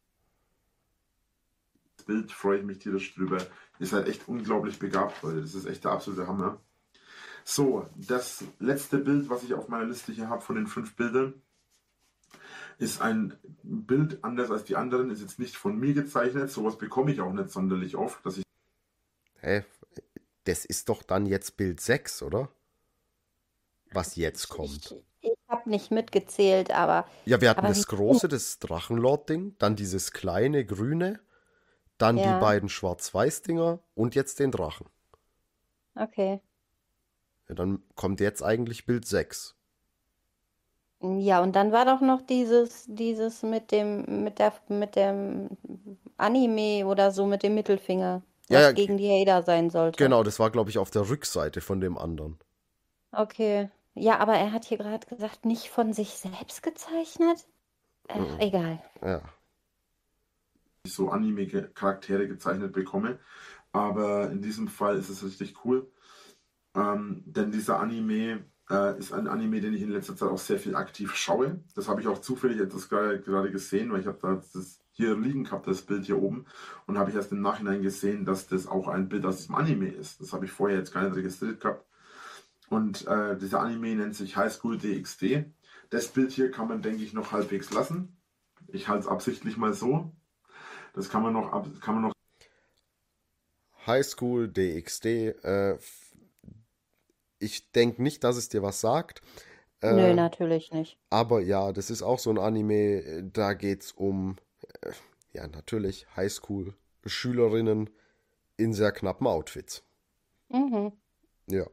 Bild, freue ich mich tierisch drüber. Ihr seid echt unglaublich begabt, Leute. Das ist echt der absolute Hammer. So, das letzte Bild, was ich auf meiner Liste hier habe von den fünf Bildern, ist ein Bild anders als die anderen, ist jetzt nicht von mir gezeichnet. Sowas bekomme ich auch nicht sonderlich oft, dass ich. Hä? Das ist doch dann jetzt Bild sechs, oder? Was jetzt kommt. Ich, ich habe nicht mitgezählt, aber, Ja, wir hatten aber das wie. große, das Drachenlord-Ding, dann dieses kleine grüne, dann die Ja, beiden Schwarz-Weiß-Dinger und jetzt den Drachen. okay. Ja, dann kommt jetzt eigentlich Bild sechs. Ja, und dann war doch noch dieses, dieses mit dem, mit der, mit dem Anime oder so, mit dem Mittelfinger, Ja, was ja, gegen die Hater sein sollte. genau, das war, glaube ich, auf der Rückseite von dem anderen. Okay. Ja, aber er hat hier gerade gesagt, nicht von sich selbst gezeichnet? Äh, Mhm. egal. Ja. so Anime-Charaktere gezeichnet bekomme. Aber in diesem Fall ist es richtig cool. Ähm, denn dieser Anime äh, ist ein Anime, den ich in letzter Zeit auch sehr viel aktiv schaue. Das habe ich auch zufällig etwas gerade, gerade gesehen, weil ich habe da das hier liegen gehabt, das Bild hier oben. Und habe ich erst im Nachhinein gesehen, dass das auch ein Bild aus diesem Anime ist. Das habe ich vorher jetzt gar nicht registriert gehabt. Und äh, dieser Anime nennt sich High School D X D. Das Bild hier kann man, denke ich, noch halbwegs lassen. Ich halte es absichtlich mal so. Das kann man noch, kann man noch. High School D X D. Äh, ich denke nicht, dass es dir was sagt. Nö, Äh, natürlich nicht. aber ja, das ist auch so ein Anime. äh, Da geht es um, äh, ja, natürlich Highschool-Schülerinnen in sehr knappen Outfits. Mhm. Ja.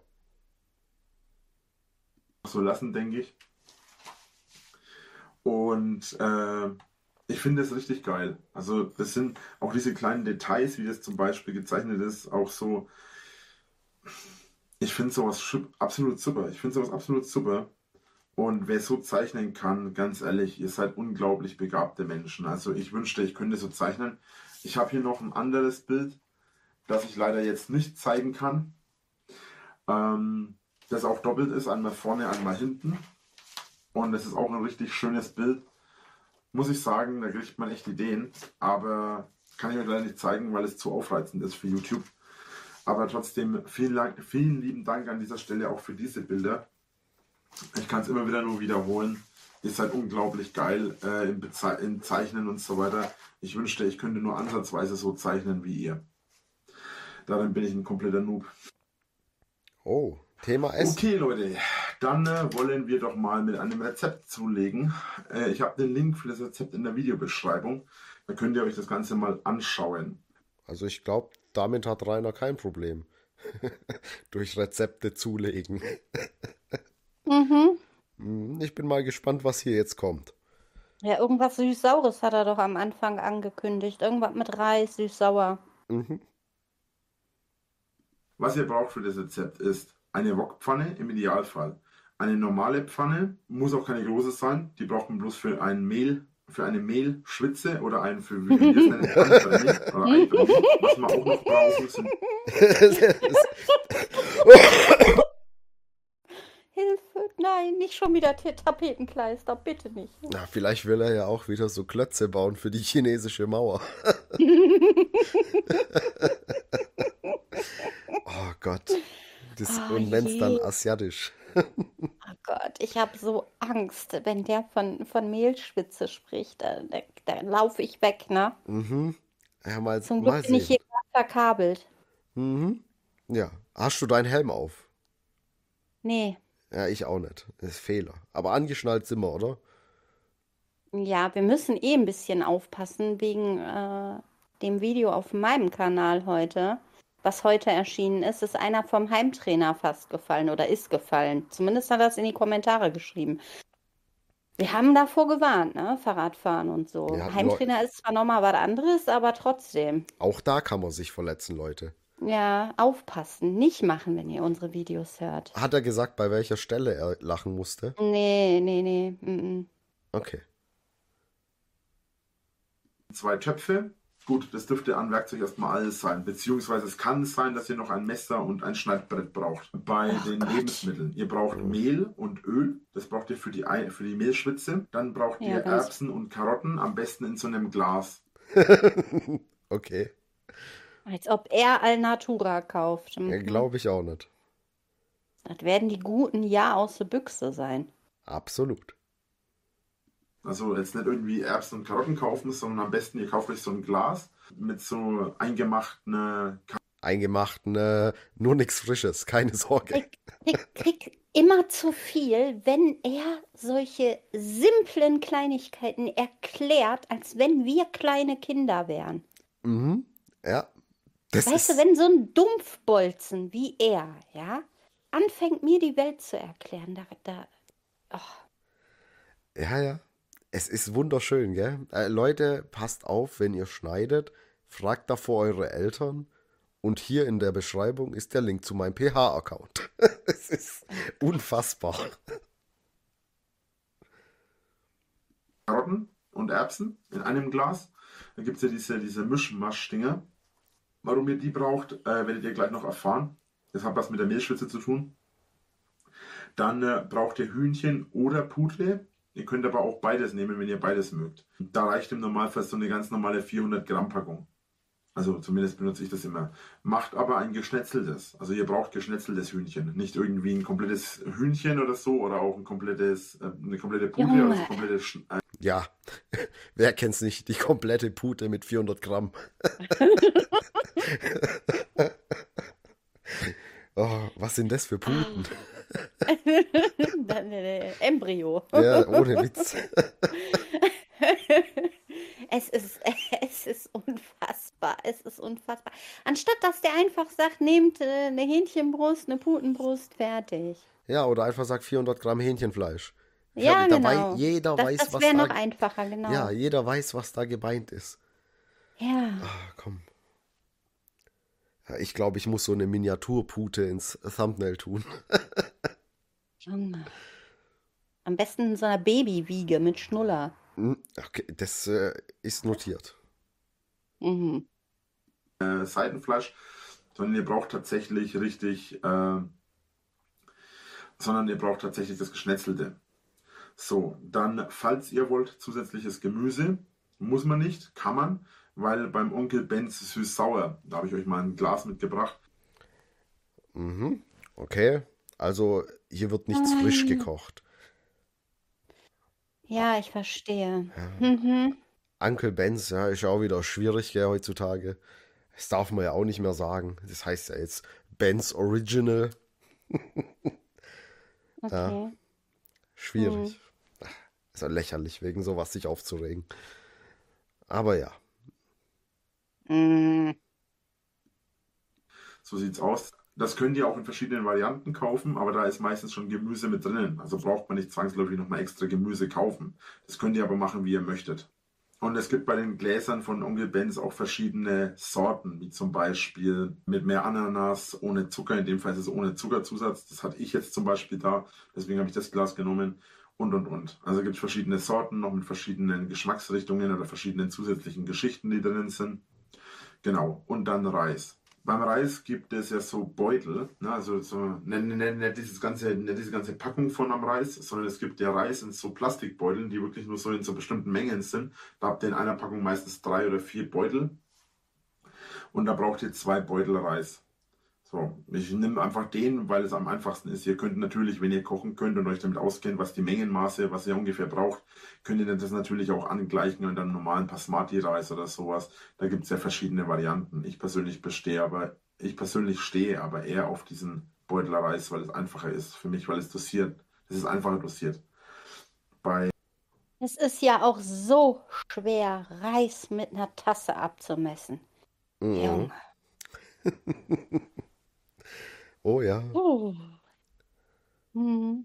so lassen, denke ich. Und äh, ich finde es richtig geil. Also das sind auch diese kleinen Details, wie das zum Beispiel gezeichnet ist, auch so. Ich finde sowas schu- absolut super. Ich finde sowas absolut super. Und wer so zeichnen kann, ganz ehrlich, ihr seid unglaublich begabte Menschen. Also ich wünschte, ich könnte so zeichnen. Ich habe hier noch ein anderes Bild, das ich leider jetzt nicht zeigen kann. Ähm, das auch doppelt ist, einmal vorne, einmal hinten. Und es ist auch ein richtig schönes Bild. Muss ich sagen, da kriegt man echt Ideen. Aber kann ich euch leider nicht zeigen, weil es zu aufreizend ist für YouTube. Aber trotzdem vielen, Dank, vielen lieben Dank an dieser Stelle auch für diese Bilder. Ich kann es immer wieder nur wiederholen. Ihr seid unglaublich geil äh, im, Beze im Zeichnen und so weiter. Ich wünschte, ich könnte nur ansatzweise so zeichnen wie ihr. Darin bin ich ein kompletter Noob. Oh, Thema Essen. Okay, Leute, dann äh, wollen wir doch mal mit einem Rezept zulegen. Äh, ich habe den Link für das Rezept in der Videobeschreibung. Da könnt ihr euch das Ganze mal anschauen. Also ich glaube, damit hat Rainer kein Problem. Durch Rezepte zulegen. Mhm. Hm, Ich bin mal gespannt, was hier jetzt kommt. Ja, irgendwas Süß-Saures hat er doch am Anfang angekündigt. Irgendwas mit Reis, süß-sauer. Mhm. Was ihr braucht für das Rezept ist eine Wokpfanne im Idealfall. Eine normale Pfanne, muss auch keine große sein, die braucht man bloß für ein Mehl, für eine Mehlschwitze oder ein für, wie wir es nennen, Anbrennen oder Einbrennen. Was wir auch noch brauchen, sind Hilfe, nein, nicht schon wieder T- Tapetenkleister, bitte nicht. Na, vielleicht will er ja auch wieder so Klötze bauen für die chinesische Mauer. Oh Gott. Das, Ah, und wenn's dann je. asiatisch. Oh Gott, ich habe so Angst, wenn der von, von Mehlschwitze spricht. Da, da, da laufe ich weg, ne? Mhm. Ja, mal, Zum mal Glück bin ich sehen. hier gerade verkabelt. Mhm. Ja. Hast du deinen Helm auf? Nee, Ja, ich auch nicht. Das ist Fehler. Aber angeschnallt sind wir, oder? ja, wir müssen eh ein bisschen aufpassen wegen äh, dem Video auf meinem Kanal heute, was heute erschienen ist, ist einer vom Heimtrainer fast gefallen oder ist gefallen. Zumindest hat er es in die Kommentare geschrieben. Wir haben davor gewarnt, ne? Fahrradfahren und so. Ja, Leu- Heimtrainer ist zwar nochmal was anderes, aber trotzdem. auch da kann man sich verletzen, Leute. Ja, aufpassen. Nicht machen, wenn ihr unsere Videos hört. Hat er gesagt, bei welcher Stelle er lachen musste? Nee, nee, nee. Mm, mm. Okay. zwei Töpfe. Gut, das dürfte an Werkzeug erstmal alles sein. Beziehungsweise es kann sein, dass ihr noch ein Messer und ein Schneidbrett braucht. Bei Ach den Gott. Lebensmitteln. Ihr braucht Mehl und Öl. Das braucht ihr für die, Ei- für die Mehlschwitze. Dann braucht Ja, ihr ganz. Erbsen und Karotten. Am besten in so einem Glas. Okay. Als ob er Alnatura kauft. Ja, Mhm. glaube ich auch nicht. Das werden die guten Ja aus der Büchse sein. Absolut. Also jetzt nicht irgendwie Erbsen und Karotten kaufen, sondern am besten ihr kauft euch so ein Glas mit so eingemachten Eingemachten, äh, nur nichts Frisches, keine Sorge. Ich krieg, krieg immer zu viel, wenn er solche simplen Kleinigkeiten erklärt, als wenn wir kleine Kinder wären. Mhm. Ja. Das Weißt du, ist. wenn so ein Dumpfbolzen wie er, ja, anfängt mir die Welt zu erklären, da, da, oh, Ja, ja. Es ist wunderschön, gell? Äh, Leute, passt auf, wenn ihr schneidet, fragt davor eure Eltern. Und hier in der Beschreibung ist der Link zu meinem P H-Account. Es ist unfassbar. Karotten und Erbsen in einem Glas. Da gibt es ja diese, diese Mischmasch-Dinger. Warum ihr die braucht, äh, werdet ihr gleich noch erfahren. Das hat was mit der Mehlschwitze zu tun. Dann äh, braucht ihr Hühnchen oder Pute. Ihr könnt aber auch beides nehmen, wenn ihr beides mögt. Da reicht im Normalfall so eine ganz normale vierhundert Gramm Packung. Also zumindest benutze ich das immer. Macht aber ein geschnetzeltes. Also ihr braucht geschnetzeltes Hühnchen. Nicht irgendwie ein komplettes Hühnchen oder so oder auch ein komplettes, äh, eine komplette Pute Junge. oder so komplette Sch äh, Ja, wer kennt's nicht? Die komplette Pute mit vierhundert Gramm. Oh, was sind das für Puten? Dann, äh, Embryo. Ja, ohne Witz. Es ist, es ist unfassbar. Es ist unfassbar. Anstatt dass der einfach sagt, nehmt äh, eine Hähnchenbrust, eine Putenbrust, fertig. Ja, oder einfach sagt vierhundert Gramm Hähnchenfleisch. Ich Ja, hab- da genau. wei- jeder das weiß, das was wäre da... noch einfacher, genau. Ja, jeder weiß, was da gemeint ist. Ja. Ah, komm. Ja, ich glaube, ich muss so eine Miniaturpute ins Thumbnail tun. Junge. Am besten in so einer Babywiege mit Schnuller. Hm, Okay, das äh, ist notiert. Mhm. äh, Seitenfleisch, sondern ihr braucht tatsächlich richtig, äh, sondern ihr braucht tatsächlich das Geschnetzelte. So, dann, falls ihr wollt, zusätzliches Gemüse, muss man nicht, kann man, weil beim Onkel Benz süß-sauer, da habe ich euch mal ein Glas mitgebracht. Mhm. Okay, also hier wird nichts frisch gekocht. Ja, ich verstehe. Mhm. Uncle Ben's, ja, ist ja auch wieder schwierig, gell, heutzutage. Das darf man ja auch nicht mehr sagen. Das heißt ja jetzt Ben's Original. Okay. Schwierig. Ist ja lächerlich, wegen sowas sich aufzuregen. Aber ja. Mhm. So sieht's aus. Das könnt ihr auch in verschiedenen Varianten kaufen, aber da ist meistens schon Gemüse mit drinnen. Also braucht man nicht zwangsläufig nochmal extra Gemüse kaufen. Das könnt ihr aber machen, wie ihr möchtet. Und es gibt bei den Gläsern von Onkel Ben's auch verschiedene Sorten, wie zum Beispiel mit mehr Ananas, ohne Zucker. In dem Fall ist es ohne Zuckerzusatz. Das hatte ich jetzt zum Beispiel da, deswegen habe ich das Glas genommen. Und, und, und. Also gibt es verschiedene Sorten, noch mit verschiedenen Geschmacksrichtungen oder verschiedenen zusätzlichen Geschichten, die drin sind. Genau. Und dann Reis. Beim Reis gibt es ja so Beutel, ne? Also so, nicht, nicht, nicht, dieses ganze, nicht diese ganze Packung von am Reis, sondern es gibt ja Reis in so Plastikbeuteln, die wirklich nur so in so bestimmten Mengen sind. Da habt ihr in einer Packung meistens drei oder vier Beutel und da braucht ihr zwei Beutel Reis. So, ich nehme einfach den, weil es am einfachsten ist. Ihr könnt natürlich, wenn ihr kochen könnt und euch damit auskennt, was die Mengenmaße, was ihr ungefähr braucht, könnt ihr das natürlich auch angleichen und dann normalen Basmati-Reis oder sowas. Da gibt es ja verschiedene Varianten. Ich persönlich bestehe aber, ich persönlich stehe aber eher auf diesen Beutelreis, weil es einfacher ist für mich, weil es dosiert. Es ist einfacher dosiert. Bei Es ist ja auch so schwer, Reis mit einer Tasse abzumessen. Mhm. Junge. Oh ja. Uh. Mhm.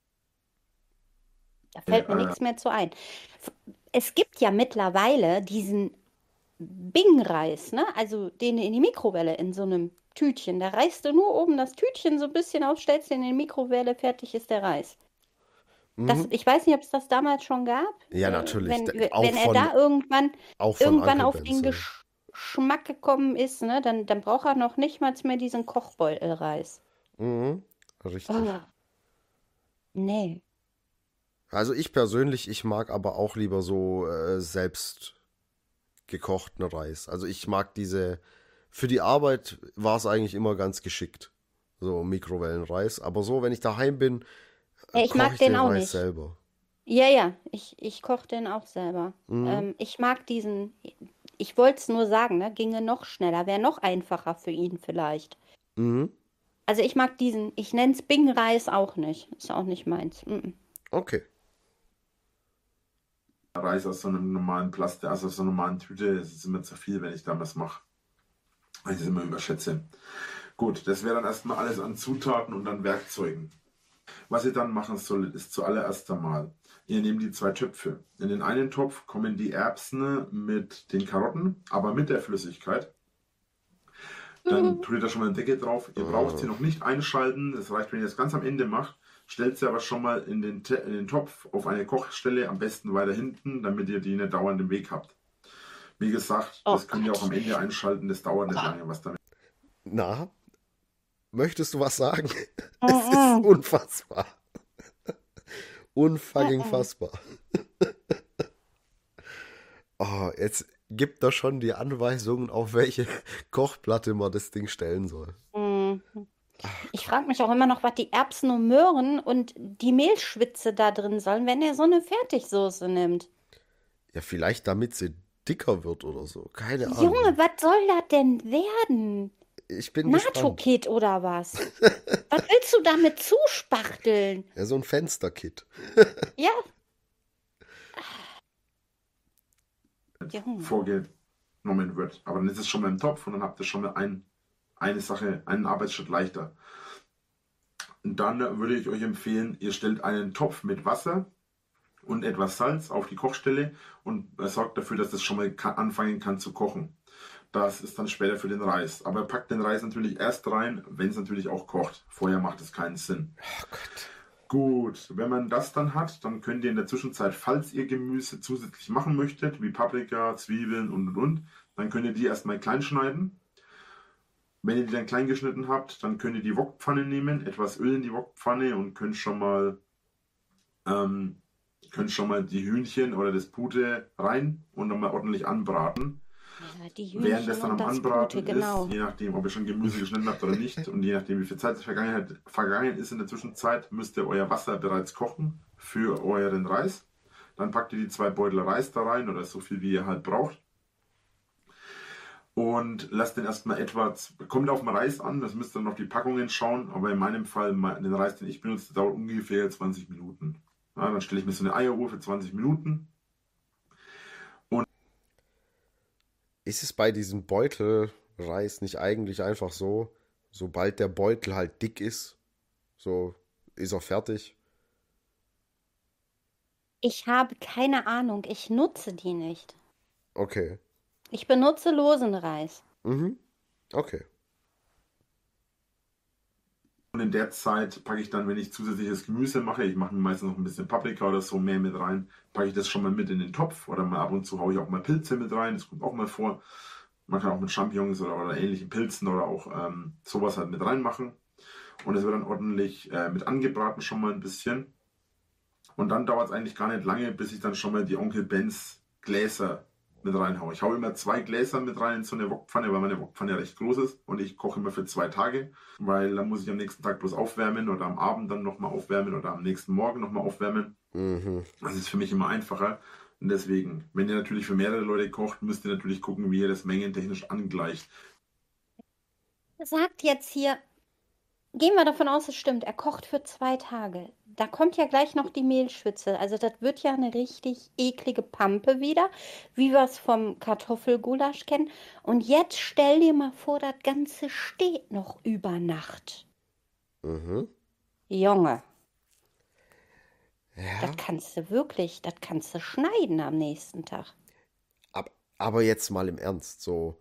Da fällt mir äh, nichts mehr zu ein. F- Es gibt ja mittlerweile diesen Bing-Reis, ne? Also den in die Mikrowelle in so einem Tütchen. Da reißt du nur oben das Tütchen so ein bisschen auf, stellst den in die Mikrowelle, fertig ist der Reis. Das, Mhm. ich weiß nicht, ob es das damals schon gab. Ja, Äh, natürlich. Wenn, Da- wenn auch er von, da irgendwann, auch von irgendwann Uncle auf Ben's. den Ja. Gesch Geschmack gekommen ist, ne? Dann, dann braucht er noch nicht mal mehr diesen Kochbeutelreis. Mhm. Richtig. Oh, nee. Also ich persönlich, ich mag aber auch lieber so äh, selbst gekochten Reis. Also ich mag diese, für die Arbeit war es eigentlich immer ganz geschickt, so Mikrowellenreis. Aber so, wenn ich daheim bin, Ja, ich koche mag ich den den auch Reis nicht. selber. Ja, ja, ich, ich koche den auch selber. Mhm. Ähm, ich mag diesen, ich wollte es nur sagen, ne? Ginge noch schneller, wäre noch einfacher für ihn vielleicht. Mhm. Also ich mag diesen, ich nenne es Bing-Reis auch nicht. Ist auch nicht meins. Mm-mm. Okay. Reis aus so einem normalen Plastik, also aus so einer normalen Tüte, das ist immer zu viel, wenn ich da was mache. Weil ich das immer überschätze. Gut, das wäre dann erstmal alles an Zutaten und an Werkzeugen. Was ihr dann machen solltet, ist zuallererst einmal, ihr nehmt die zwei Töpfe. In den einen Topf kommen die Erbsen mit den Karotten, aber mit der Flüssigkeit. Dann tut ihr da schon mal eine Decke drauf. Ihr braucht sie noch nicht einschalten. Das reicht, wenn ihr das ganz am Ende macht. Stellt sie aber schon mal in den, Te- in den Topf auf eine Kochstelle, am besten weiter hinten, damit ihr die nicht dauernd im Weg habt. Wie gesagt, Oh das könnt ihr auch am Gott. Ende einschalten. Das dauert nicht lange, was damit. Na, möchtest du was sagen? Es ist Mm-mm. unfassbar. Unfucking Mm-mm. fassbar. Oh, jetzt gibt er schon die Anweisungen, auf welche Kochplatte man das Ding stellen soll. Mhm. Ich frage mich auch immer noch, was die Erbsen und Möhren und die Mehlschwitze da drin sollen, wenn er so eine Fertigsoße nimmt. Ja, vielleicht damit sie dicker wird oder so. Keine Junge, Ahnung. was soll das denn werden? Ich bin gespannt. NATO-Kit oder was? Was willst du damit zuspachteln? Ja, so ein Fensterkit. Ja. Junge. vorgenommen wird. Aber dann ist es schon mal im Topf und dann habt ihr schon mal ein, eine Sache, einen Arbeitsschritt leichter. Und dann würde ich euch empfehlen, ihr stellt einen Topf mit Wasser und etwas Salz auf die Kochstelle und sorgt dafür, dass das schon mal anfangen kann zu kochen. Das ist dann später für den Reis. Aber packt den Reis natürlich erst rein, wenn es natürlich auch kocht. Vorher macht es keinen Sinn. Oh Gott. Gut, wenn man das dann hat, dann könnt ihr in der Zwischenzeit, falls ihr Gemüse zusätzlich machen möchtet, wie Paprika, Zwiebeln und und und, dann könnt ihr die erstmal klein schneiden. Wenn ihr die dann klein geschnitten habt, dann könnt ihr die Wokpfanne nehmen, etwas Öl in die Wokpfanne und könnt schon mal, ähm, könnt schon mal die Hühnchen oder das Pute rein und dann mal ordentlich anbraten. Ja, die Während das Hühnchen dann und am das Anbraten Pute, genau. ist, je nachdem, ob ihr schon Gemüse geschnitten habt oder nicht und je nachdem, wie viel Zeit vergangen, vergangen ist in der Zwischenzeit, müsst ihr euer Wasser bereits kochen für euren Reis. Dann packt ihr die zwei Beutel Reis da rein oder so viel, wie ihr halt braucht. Und lasst den erstmal etwas, kommt auf den Reis an, das müsst ihr dann auf die Packungen schauen, aber in meinem Fall, den Reis, den ich benutze, dauert ungefähr zwanzig Minuten. Ja, dann stelle ich mir so eine Eieruhr für zwanzig Minuten. Ist es bei diesem Beutelreis nicht eigentlich einfach so, sobald der Beutel halt dick ist, so ist er fertig? Ich habe keine Ahnung, ich nutze die nicht. Okay. Ich benutze losen Reis. Mhm. Okay. Und in der Zeit packe ich dann, wenn ich zusätzliches Gemüse mache, ich mache mir meistens noch ein bisschen Paprika oder so mehr mit rein, packe ich das schon mal mit in den Topf oder mal ab und zu haue ich auch mal Pilze mit rein, das kommt auch mal vor. Man kann auch mit Champignons oder, oder ähnlichen Pilzen oder auch ähm, sowas halt mit reinmachen. Und es wird dann ordentlich äh, mit angebraten schon mal ein bisschen. Und dann dauert es eigentlich gar nicht lange, bis ich dann schon mal die Onkel Benz Gläser mit reinhaue. Ich haue immer zwei Gläser mit rein in so eine Wokpfanne, weil meine Wokpfanne recht groß ist und ich koche immer für zwei Tage, weil dann muss ich am nächsten Tag bloß aufwärmen oder am Abend dann nochmal aufwärmen oder am nächsten Morgen nochmal aufwärmen. Mhm. Das ist für mich immer einfacher und deswegen, wenn ihr natürlich für mehrere Leute kocht, müsst ihr natürlich gucken, wie ihr das mengentechnisch angleicht. Sagt jetzt hier, gehen wir davon aus, es stimmt, er kocht für zwei Tage. Da kommt ja gleich noch die Mehlschwitze. Also das wird ja eine richtig eklige Pampe wieder, wie wir es vom Kartoffelgulasch kennen. Und jetzt stell dir mal vor, das Ganze steht noch über Nacht. Mhm. Junge, Ja. das kannst du wirklich, das kannst du schneiden am nächsten Tag. Ab, aber jetzt mal im Ernst, so.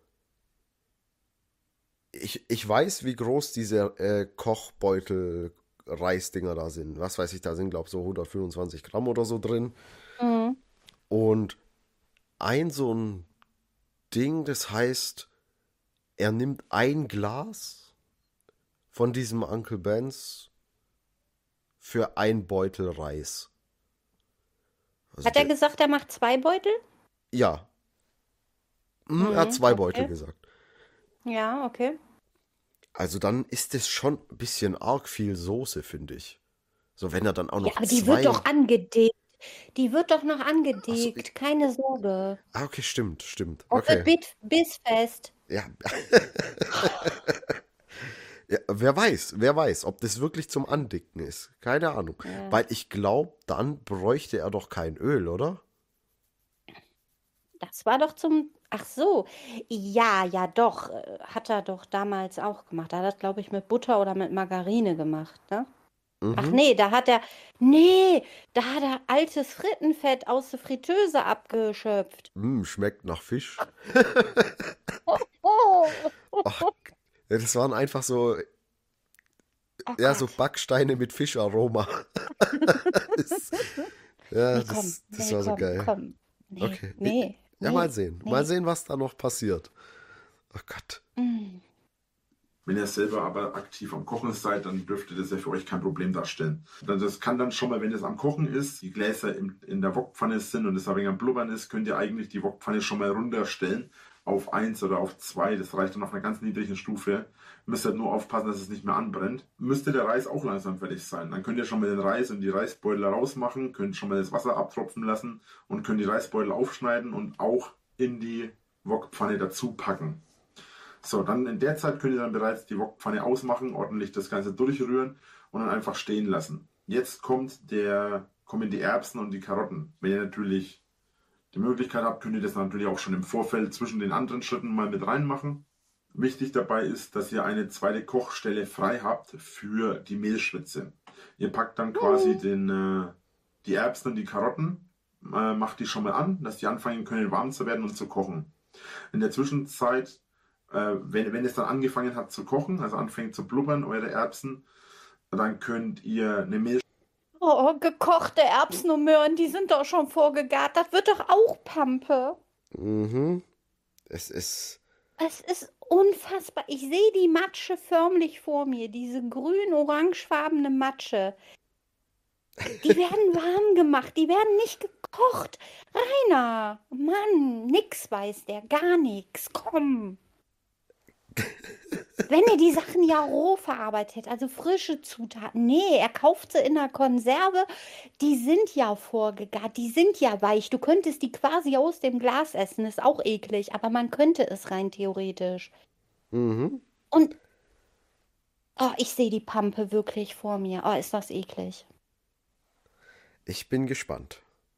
Ich, ich weiß, wie groß diese äh, Kochbeutel-Reisdinger da sind. Was weiß ich, da sind, glaube ich, so hundertfünfundzwanzig Gramm oder so drin. Mhm. Und ein so ein Ding, das heißt, er nimmt ein Glas von diesem Uncle Ben's für ein Beutel Reis. Also Hat er der, gesagt, er macht zwei Beutel? ja, hm, er hat Mhm, zwei Beutel okay. gesagt. Ja, okay. Also dann ist es schon ein bisschen arg viel Soße, finde ich. So, wenn er dann auch Ja, noch aber die wird zwei. doch angedickt. Die wird doch noch Ach so, angedickt. ich, Keine Sorge. ah, okay, stimmt, stimmt. Und wird Okay. bit- bissfest. Ja. Ja, wer weiß, wer weiß, ob das wirklich zum Andicken ist. Keine Ahnung. Ja. Weil ich glaube, dann bräuchte er doch kein Öl, oder? Das war doch zum. Ach so. Ja, ja, doch. äh, Hat er doch damals auch gemacht. Da hat er das, glaube ich, mit Butter oder mit Margarine gemacht, ne? Ach Mhm. nee, da hat er. Nee, da hat er altes Frittenfett aus der Fritteuse abgeschöpft. Mm, schmeckt nach Fisch. Oh, oh, Ach, ja, das waren einfach so, oh ja, so Gott. Backsteine mit Fischaroma. Das, ja, Nee, komm. das, das Nee, war so komm, geil. komm. Nee, Okay. nee, Ja, mal nee, sehen. Mal nee. sehen, was da noch passiert. Oh Gott. Mm. Wenn ihr selber aber aktiv am Kochen seid, dann dürfte das ja für euch kein Problem darstellen. Das kann dann schon mal, wenn es am Kochen ist, die Gläser in der Wokpfanne sind und es ein wenig am Blubbern ist, könnt ihr eigentlich die Wokpfanne schon mal runterstellen auf eins oder auf zwei. Das reicht dann auf einer ganz niedrigen Stufe. Müsst halt nur aufpassen, dass es nicht mehr anbrennt. Müsste der Reis auch langsam fertig sein. Dann könnt ihr schon mal den Reis und die Reisbeutel rausmachen, könnt schon mal das Wasser abtropfen lassen und könnt die Reisbeutel aufschneiden und auch in die Wokpfanne dazu packen. So, dann in der Zeit könnt ihr dann bereits die Wokpfanne ausmachen, ordentlich das Ganze durchrühren und dann einfach stehen lassen. Jetzt kommt der, kommen die Erbsen und die Karotten. Wenn ihr natürlich die Möglichkeit habt, könnt ihr das natürlich auch schon im Vorfeld zwischen den anderen Schritten mal mit reinmachen. Wichtig dabei ist, dass ihr eine zweite Kochstelle frei habt für die Mehlschwitze. Ihr packt dann quasi den, äh, die Erbsen und die Karotten, äh, macht die schon mal an, dass die anfangen können warm zu werden und zu kochen. In der Zwischenzeit Wenn, wenn es dann angefangen hat zu kochen, also anfängt zu blubbern, eure Erbsen, dann könnt ihr eine Milch... Oh, gekochte Erbsen und Möhren, die sind doch schon vorgegart. Das wird doch auch Pampe. Mhm. Es ist... Es ist unfassbar. Ich sehe die Matsche förmlich vor mir, diese grün-orangefarbene Matsche. Die werden warm gemacht, die werden nicht gekocht. Rainer, Mann, nix weiß der, gar nichts. Komm. Wenn er die Sachen ja roh verarbeitet, also frische Zutaten. Nee, er kauft sie in der Konserve. Die sind ja vorgegart, die sind ja weich. Du könntest die quasi aus dem Glas essen, ist auch eklig, aber man könnte es rein theoretisch. Mhm. Und oh, ich sehe die Pampe wirklich vor mir. Oh, ist das eklig. Ich bin gespannt.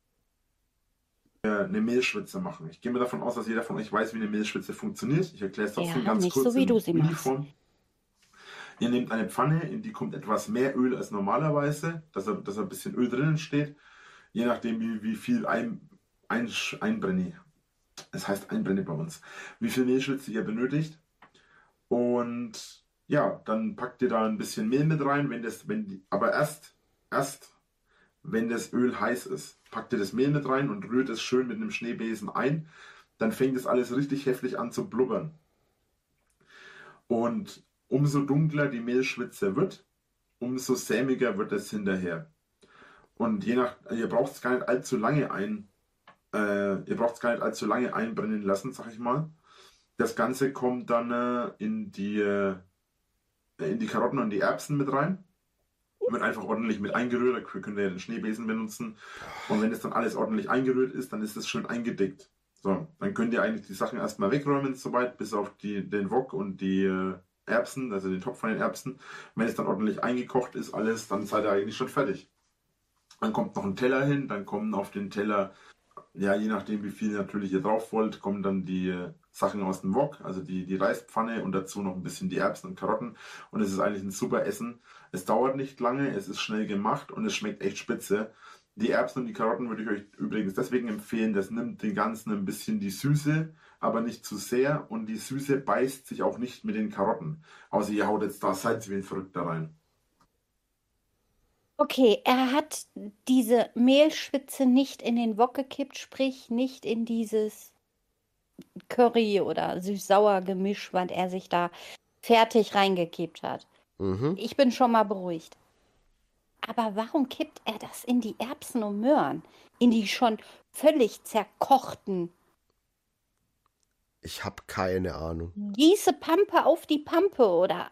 eine Mehlschwitze machen. Ich gehe mir davon aus, dass jeder von euch weiß, wie eine Mehlschwitze funktioniert. Ich erkläre es trotzdem Ja, ganz nicht kurz so, wie in du sie machst. Uniform. Ihr nehmt eine Pfanne, in die kommt etwas mehr Öl als normalerweise, dass, er, dass er ein bisschen Öl drinnen steht. Je nachdem, wie, wie viel ein, ein, einbrenne. Es heißt einbrenne bei uns. Wie viel Mehlschwitze ihr benötigt. Und ja, dann packt ihr da ein bisschen Mehl mit rein, wenn das, wenn die, aber erst, erst, wenn das Öl heiß ist. Packt ihr das Mehl mit rein und rührt es schön mit einem Schneebesen ein. Dann fängt es alles richtig heftig an zu blubbern. Und umso dunkler die Mehlschwitze wird, umso sämiger wird es hinterher. Und je nach, ihr braucht es gar nicht allzu lange ein, äh, ihr braucht es gar nicht allzu lange einbrennen lassen, sag ich mal. Das Ganze kommt dann äh, in die, äh, in die Karotten und die Erbsen mit rein. Wird einfach ordentlich mit eingerührt, dafür könnt ihr den Schneebesen benutzen. Und wenn es dann alles ordentlich eingerührt ist, dann ist es schön eingedickt. So, dann könnt ihr eigentlich die Sachen erstmal wegräumen, soweit, bis auf die, den Wok und die äh, Erbsen, also den Topf von den Erbsen. Wenn es dann ordentlich eingekocht ist, alles, dann seid ihr eigentlich schon fertig. Dann kommt noch ein Teller hin, dann kommen auf den Teller, ja, je nachdem wie viel natürlich ihr drauf wollt, kommen dann die äh, Sachen aus dem Wok, also die, die Reispfanne und dazu noch ein bisschen die Erbsen und Karotten. Und es ist eigentlich ein super Essen. Es dauert nicht lange, es ist schnell gemacht und es schmeckt echt spitze. Die Erbsen und die Karotten würde ich euch übrigens deswegen empfehlen, das nimmt den Ganzen ein bisschen die Süße, aber nicht zu sehr. Und die Süße beißt sich auch nicht mit den Karotten. Außer ihr haut jetzt da Salz wie ein Verrückter rein. Okay, er hat diese Mehlschwitze nicht in den Wok gekippt, sprich nicht in dieses Curry oder süß-sauer Gemisch, was er sich da fertig reingekippt hat. Mhm. Ich bin schon mal beruhigt. Aber warum kippt er das in die Erbsen und Möhren? In die schon völlig zerkochten? Ich habe keine Ahnung. Gieße Pampe auf die Pampe oder...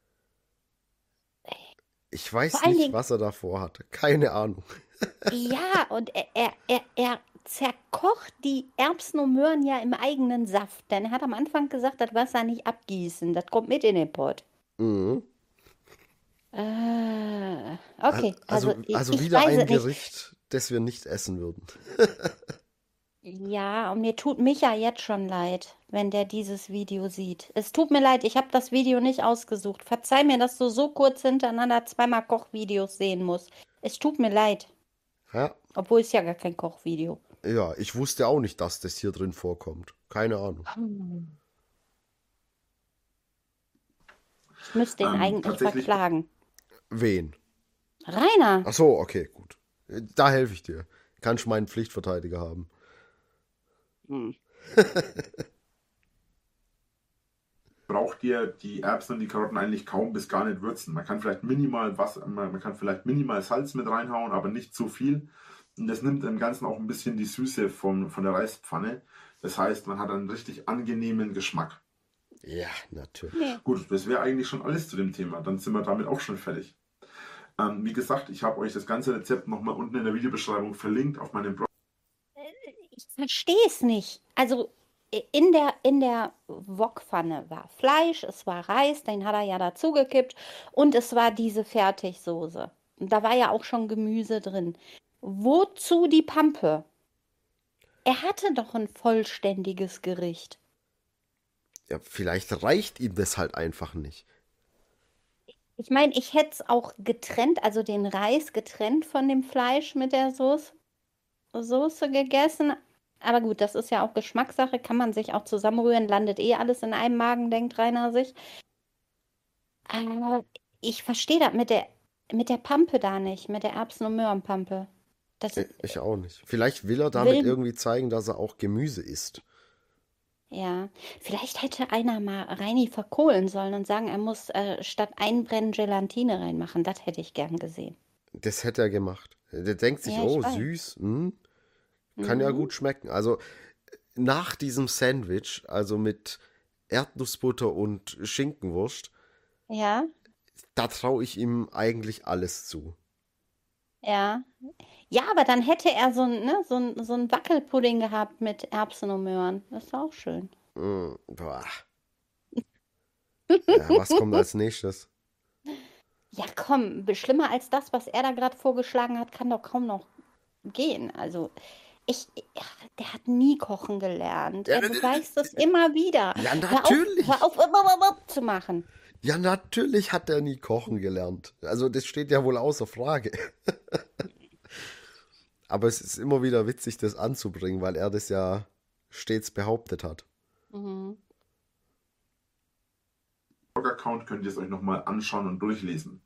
Ich weiß Vor allen nicht, Dingen- was er davor hatte. Keine Ahnung. Ja, und er, er, er, er zerkocht die Erbsen und Möhren ja im eigenen Saft. Denn er hat am Anfang gesagt, das Wasser nicht abgießen. Das kommt mit in den Pott. Mhm. Äh, okay, Also, also, ich, also ich wieder weiß ein es nicht. Gericht, das wir nicht essen würden. Ja, und mir tut Micha jetzt schon leid, wenn der dieses Video sieht. Es tut mir leid, ich habe das Video nicht ausgesucht. Verzeih mir, dass du so kurz hintereinander zweimal Kochvideos sehen musst. Es tut mir leid, Ja, obwohl es ja gar kein Kochvideo. ja, ich wusste auch nicht, dass das hier drin vorkommt. Keine Ahnung. Ich müsste ihn Ähm, eigentlich tatsächlich- verklagen. Wen? Rainer, Ach so, okay, gut. Da helfe ich dir. Kannst meinen Pflichtverteidiger haben. hm. braucht ihr die Erbsen und die Karotten eigentlich kaum bis gar nicht würzen. Man kann vielleicht minimal Wasser, man kann vielleicht minimal Salz mit reinhauen, aber nicht zu viel. Und das nimmt dem Ganzen auch ein bisschen die Süße von, von der Reispfanne. Das heißt, man hat einen richtig angenehmen Geschmack. Ja, natürlich. Nee. Gut, das wäre eigentlich schon alles zu dem Thema. Dann sind wir damit auch schon fertig. Ähm, wie gesagt, ich habe euch das ganze Rezept nochmal unten in der Videobeschreibung verlinkt auf meinem Blog. Ich verstehe es nicht. Also in der, in der Wokpfanne war Fleisch, es war Reis, den hat er ja dazugekippt und es war diese Fertigsoße. Und da war ja auch schon Gemüse drin. Wozu die Pampe? Er hatte doch ein vollständiges Gericht. Ja, vielleicht reicht ihm das halt einfach nicht. Ich meine, ich hätte es auch getrennt, also den Reis getrennt von dem Fleisch mit der Soße, Soße gegessen. Aber gut, das ist ja auch Geschmackssache, kann man sich auch zusammenrühren, landet eh alles in einem Magen, denkt Rainer sich. Aber ich verstehe das mit der, mit der Pampe da nicht, mit der Erbsen- und Möhrenpampe. Das Ich, ich auch nicht. Vielleicht will er damit will, irgendwie zeigen, dass er auch Gemüse isst. ja, vielleicht hätte einer mal Reini verkohlen sollen und sagen, er muss äh, statt Einbrennen Gelatine reinmachen. Das hätte ich gern gesehen. Das hätte er gemacht. Der denkt sich, Ja, ich oh, weiß. süß, hm, kann ja Mhm. gut schmecken. Also nach diesem Sandwich, also mit Erdnussbutter und Schinkenwurst, Ja, da traue ich ihm eigentlich alles zu. ja. Ja, aber dann hätte er so ein, ne, so ein, so ein Wackelpudding gehabt mit Erbsen und Möhren. Das ist auch schön. Mm, boah. Ja, was kommt als nächstes? Ja, komm, schlimmer als das, was er da gerade vorgeschlagen hat, kann doch kaum noch gehen. Also, ich, ja, der hat nie kochen gelernt. Ja, Er beweist das immer wieder. ja, Hör auf, natürlich. hör auf, upp, upp, upp zu machen. Ja, natürlich hat er nie kochen gelernt. Also das steht ja wohl außer Frage. Aber es ist immer wieder witzig, das anzubringen, weil er das ja stets behauptet hat. Mhm. Blog-Account könnt ihr es euch nochmal anschauen und durchlesen.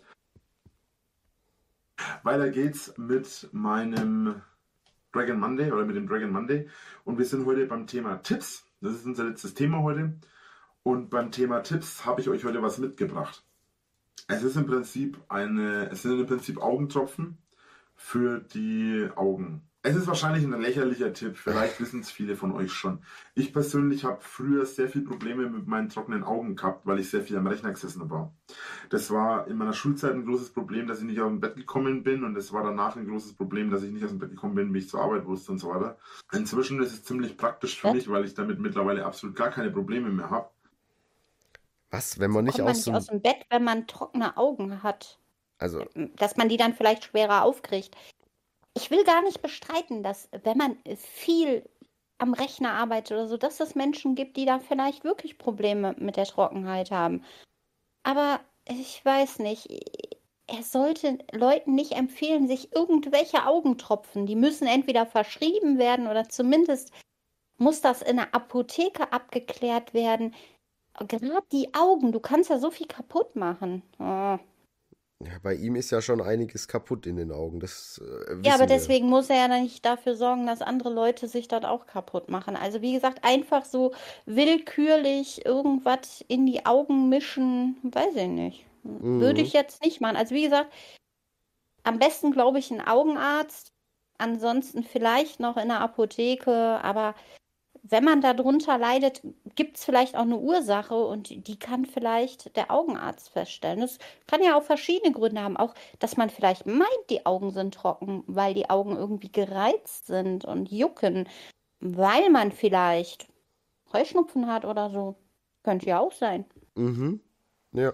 Weiter geht's mit meinem Dragon Monday oder mit dem Dragon Monday. Und wir sind heute beim Thema Tipps. Das ist unser letztes Thema heute. Und beim Thema Tipps habe ich euch heute was mitgebracht. Es ist im Prinzip eine, es sind im Prinzip Augentropfen für die Augen. Es ist wahrscheinlich ein lächerlicher Tipp, vielleicht wissen es viele von euch schon. Ich persönlich habe früher sehr viele Probleme mit meinen trockenen Augen gehabt, weil ich sehr viel am Rechner gesessen war. Das war in meiner Schulzeit ein großes Problem, dass ich nicht aus dem Bett gekommen bin, und es war danach ein großes Problem, dass ich nicht aus dem Bett gekommen bin, wie ich zur Arbeit musste und so weiter. Inzwischen ist es ziemlich praktisch für Was? mich, weil ich damit mittlerweile absolut gar keine Probleme mehr habe. Was, wenn man nicht Kommt man aus nicht dem... aus dem Bett, wenn man trockene Augen hat? Also, Dass man die dann vielleicht schwerer aufkriegt. Ich will gar nicht bestreiten, dass wenn man viel am Rechner arbeitet oder so, dass es Menschen gibt, die da vielleicht wirklich Probleme mit der Trockenheit haben. Aber ich weiß nicht, er sollte Leuten nicht empfehlen, sich irgendwelche Augentropfen, die müssen entweder verschrieben werden oder zumindest muss das in der Apotheke abgeklärt werden. Gerade die Augen, du kannst ja so viel kaputt machen. Oh. ja, bei ihm ist ja schon einiges kaputt in den Augen, das äh, Ja, aber wissen wir. deswegen muss er ja dann nicht dafür sorgen, dass andere Leute sich dort auch kaputt machen. Also wie gesagt, einfach so willkürlich irgendwas in die Augen mischen, weiß ich nicht. Würde ich Mhm. jetzt nicht machen. Also wie gesagt, am besten glaube ich ein Augenarzt, ansonsten vielleicht noch in der Apotheke, aber wenn man darunter leidet, gibt es vielleicht auch eine Ursache und die kann vielleicht der Augenarzt feststellen. Das kann ja auch verschiedene Gründe haben. Auch, dass man vielleicht meint, die Augen sind trocken, weil die Augen irgendwie gereizt sind und jucken, weil man vielleicht Heuschnupfen hat oder so. Könnte ja auch sein. Mhm. Ja.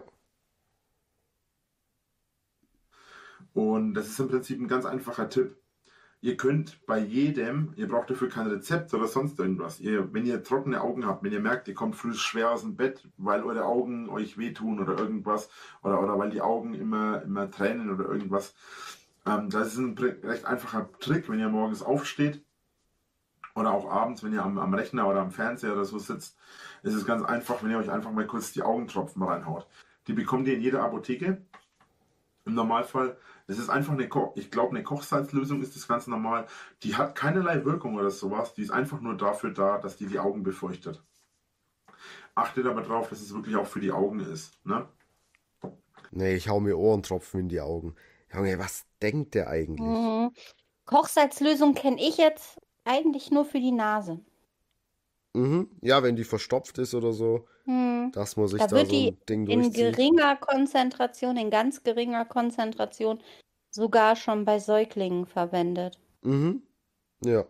Und das ist im Prinzip ein ganz einfacher Tipp. Ihr könnt bei jedem, ihr braucht dafür kein Rezept oder sonst irgendwas. Ihr, wenn ihr trockene Augen habt, wenn ihr merkt, ihr kommt früh schwer aus dem Bett, weil eure Augen euch wehtun oder irgendwas, oder, oder weil die Augen immer, immer tränen oder irgendwas, ähm, das ist ein recht einfacher Trick, wenn ihr morgens aufsteht oder auch abends, wenn ihr am, am Rechner oder am Fernseher oder so sitzt. Ist es ganz einfach, wenn ihr euch einfach mal kurz die Augentropfen reinhaut. Die bekommt ihr in jeder Apotheke. Im Normalfall, das ist einfach eine, Ko ich glaube, eine Kochsalzlösung ist das ganz normal. Die hat keinerlei Wirkung oder sowas. Die ist einfach nur dafür da, dass die die Augen befeuchtet. Achtet aber drauf, dass es wirklich auch für die Augen ist. Ne? Nee, ich hau mir Ohrentropfen in die Augen. Junge, was denkt der eigentlich? Mhm. Kochsalzlösung kenne ich jetzt eigentlich nur für die Nase. Mhm. Ja, wenn die verstopft ist oder so, Hm. dass man sich Da da wird so die ein Ding in durchzieht. geringer Konzentration, in ganz geringer Konzentration, sogar schon bei Säuglingen verwendet. Mhm. Ja.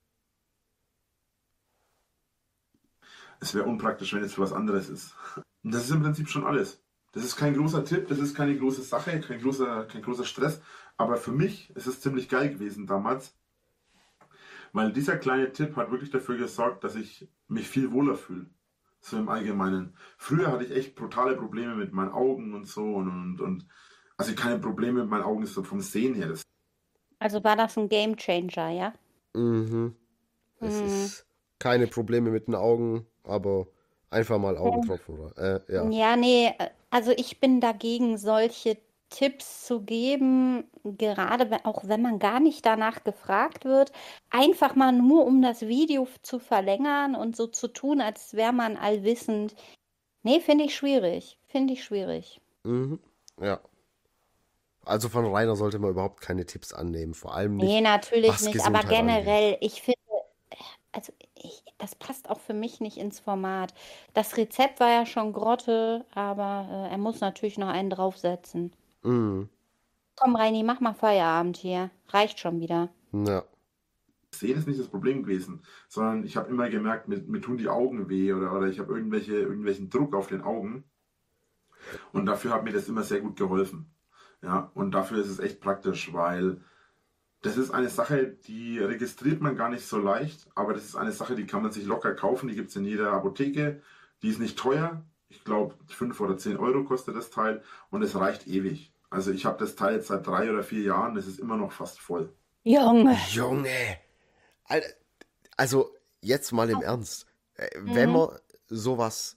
Es wäre unpraktisch, wenn es für was anderes ist. Und das ist im Prinzip schon alles. Das ist kein großer Tipp, das ist keine große Sache, kein großer, kein großer Stress. Aber für mich ist es ziemlich geil gewesen damals, weil dieser kleine Tipp hat wirklich dafür gesorgt, dass ich mich viel wohler fühle. So im Allgemeinen. Früher hatte ich echt brutale Probleme mit meinen Augen und so und, und, und also keine Probleme mit meinen Augen so vom Sehen her. Das Also war das ein Game Changer, ja? Mhm. Es Hm. ist keine Probleme mit den Augen, aber einfach mal Augentropfen, oder? Äh, ja. Ja, nee, äh, also ich bin dagegen, solche Tipps zu geben, gerade wenn, auch wenn man gar nicht danach gefragt wird, einfach mal nur um das Video f- zu verlängern und so zu tun, als wäre man allwissend. Nee, finde ich schwierig. Finde ich schwierig. Mhm. Ja. Also von Rainer sollte man überhaupt keine Tipps annehmen, vor allem Nee, nicht, natürlich was nicht, aber Gesundheit angeht. generell, ich finde, also ich, das passt auch für mich nicht ins Format. Das Rezept war ja schon Grotte, aber äh, er muss natürlich noch einen draufsetzen. Mhm. Komm, Reini, mach mal Feierabend hier. Reicht schon wieder. Ja. Sehen ist nicht das Problem gewesen, sondern ich habe immer gemerkt, mir, mir tun die Augen weh oder, oder ich habe irgendwelche, irgendwelchen Druck auf den Augen. Und dafür hat mir das immer sehr gut geholfen. Ja, und dafür ist es echt praktisch, weil das ist eine Sache, die registriert man gar nicht so leicht, aber das ist eine Sache, die kann man sich locker kaufen. Die gibt es in jeder Apotheke. Die ist nicht teuer. Ich glaube, fünf oder zehn Euro kostet das Teil und es reicht ewig. Also ich habe das Teil jetzt seit drei oder vier Jahren, es ist immer noch fast voll. Junge. Junge! Alter, also jetzt mal im Ernst. Äh, Wenn Mhm. man sowas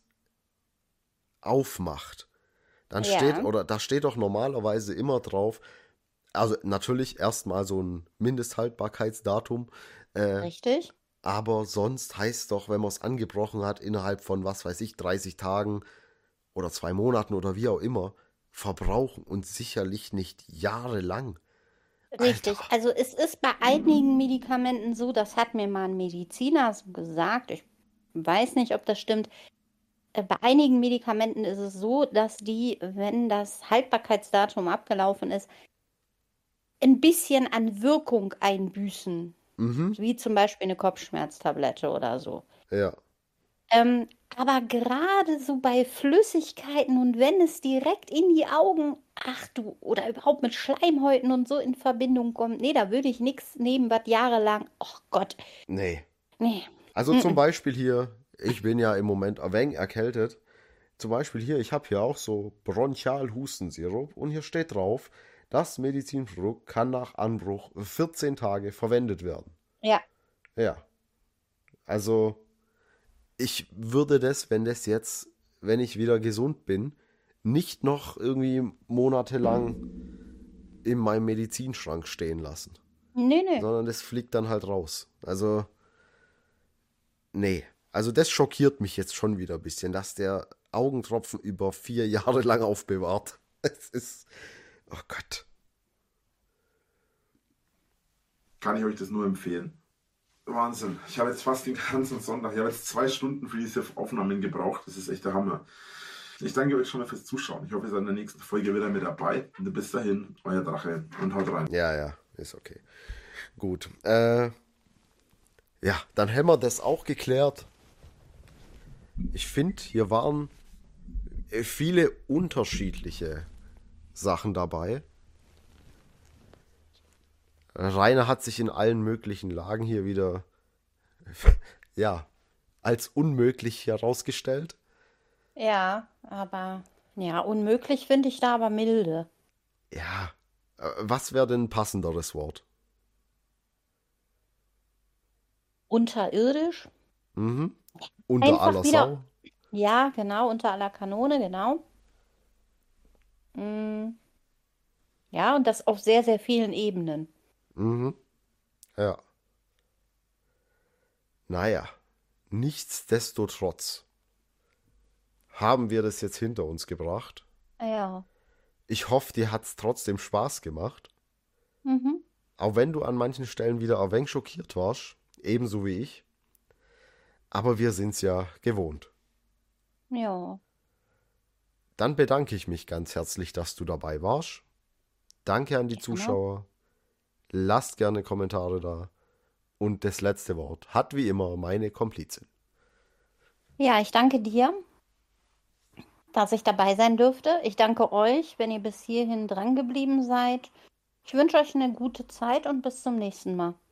aufmacht, dann steht, Ja, oder da steht doch normalerweise immer drauf, also natürlich erstmal so ein Mindesthaltbarkeitsdatum, äh, richtig. aber sonst heißt doch, wenn man es angebrochen hat, innerhalb von, was weiß ich, dreißig Tagen oder zwei Monaten oder wie auch immer, verbrauchen und sicherlich nicht jahrelang. Alter. Richtig. Also es ist bei einigen Medikamenten so, das hat mir mal ein Mediziner so gesagt. Ich weiß nicht, ob das stimmt. Äh, Bei einigen Medikamenten ist es so, dass die, wenn das Haltbarkeitsdatum abgelaufen ist, ein bisschen an Wirkung einbüßen. Mhm, Wie zum Beispiel eine Kopfschmerztablette oder so. ja. Ähm, aber gerade so bei Flüssigkeiten und wenn es direkt in die Augen, ach du, oder überhaupt mit Schleimhäuten und so in Verbindung kommt, nee, da würde ich nichts nehmen, was jahrelang, oh Gott, Nee. nee. Also zum Mm-mm. Beispiel hier, ich bin ja im Moment ein wenig erkältet. Zum Beispiel hier, ich habe hier auch so Bronchial-Hustensirup und hier steht drauf, das Medizinprodukt kann nach Anbruch vierzehn Tage verwendet werden. Ja, Ja, also ich würde das, wenn das jetzt, wenn ich wieder gesund bin, nicht noch irgendwie monatelang in meinem Medizinschrank stehen lassen, nee, nee. sondern das fliegt dann halt raus. Also, nee. Also das schockiert mich jetzt schon wieder ein bisschen, dass der Augentropfen über vier Jahre lang aufbewahrt. Es ist, oh Gott. Kann ich euch das nur empfehlen. Wahnsinn. Ich habe jetzt fast den ganzen Sonntag, ich habe jetzt zwei Stunden für diese Aufnahmen gebraucht. Das ist echt der Hammer. Ich danke euch schon mal fürs Zuschauen. Ich hoffe, ihr seid in der nächsten Folge wieder mit dabei. Und bis dahin, euer Drache und haut rein. Ja, ja, ist okay. Gut. Äh, ja, dann haben wir das auch geklärt. Ich finde, hier waren äh, viele unterschiedliche Sachen dabei. Rainer hat sich in allen möglichen Lagen hier wieder, ja, als unmöglich herausgestellt. Ja, aber, ja, unmöglich finde ich da aber milde. Ja, äh, was wäre denn ein passenderes Wort? Unterirdisch. Mhm. Unter Einfach aller wieder, Sau. ja, genau, unter aller Kanone, genau. Mm, ja, und das auf sehr, sehr vielen Ebenen. Mhm. Ja. Naja, nichtsdestotrotz. haben wir das jetzt hinter uns gebracht. Ja. Ich hoffe, dir hat es trotzdem Spaß gemacht. Mhm. Auch wenn du an manchen Stellen wieder ein wenig schockiert warst, ebenso wie ich. Aber wir sind's ja gewohnt. Ja. Dann bedanke ich mich ganz herzlich, dass du dabei warst. Danke an die Gerne. Zuschauer. Lasst gerne Kommentare da. Und das letzte Wort hat wie immer meine Komplizin. Ja, ich danke dir, dass ich dabei sein dürfte. Ich danke euch, wenn ihr bis hierhin dran geblieben seid. Ich wünsche euch eine gute Zeit und bis zum nächsten Mal.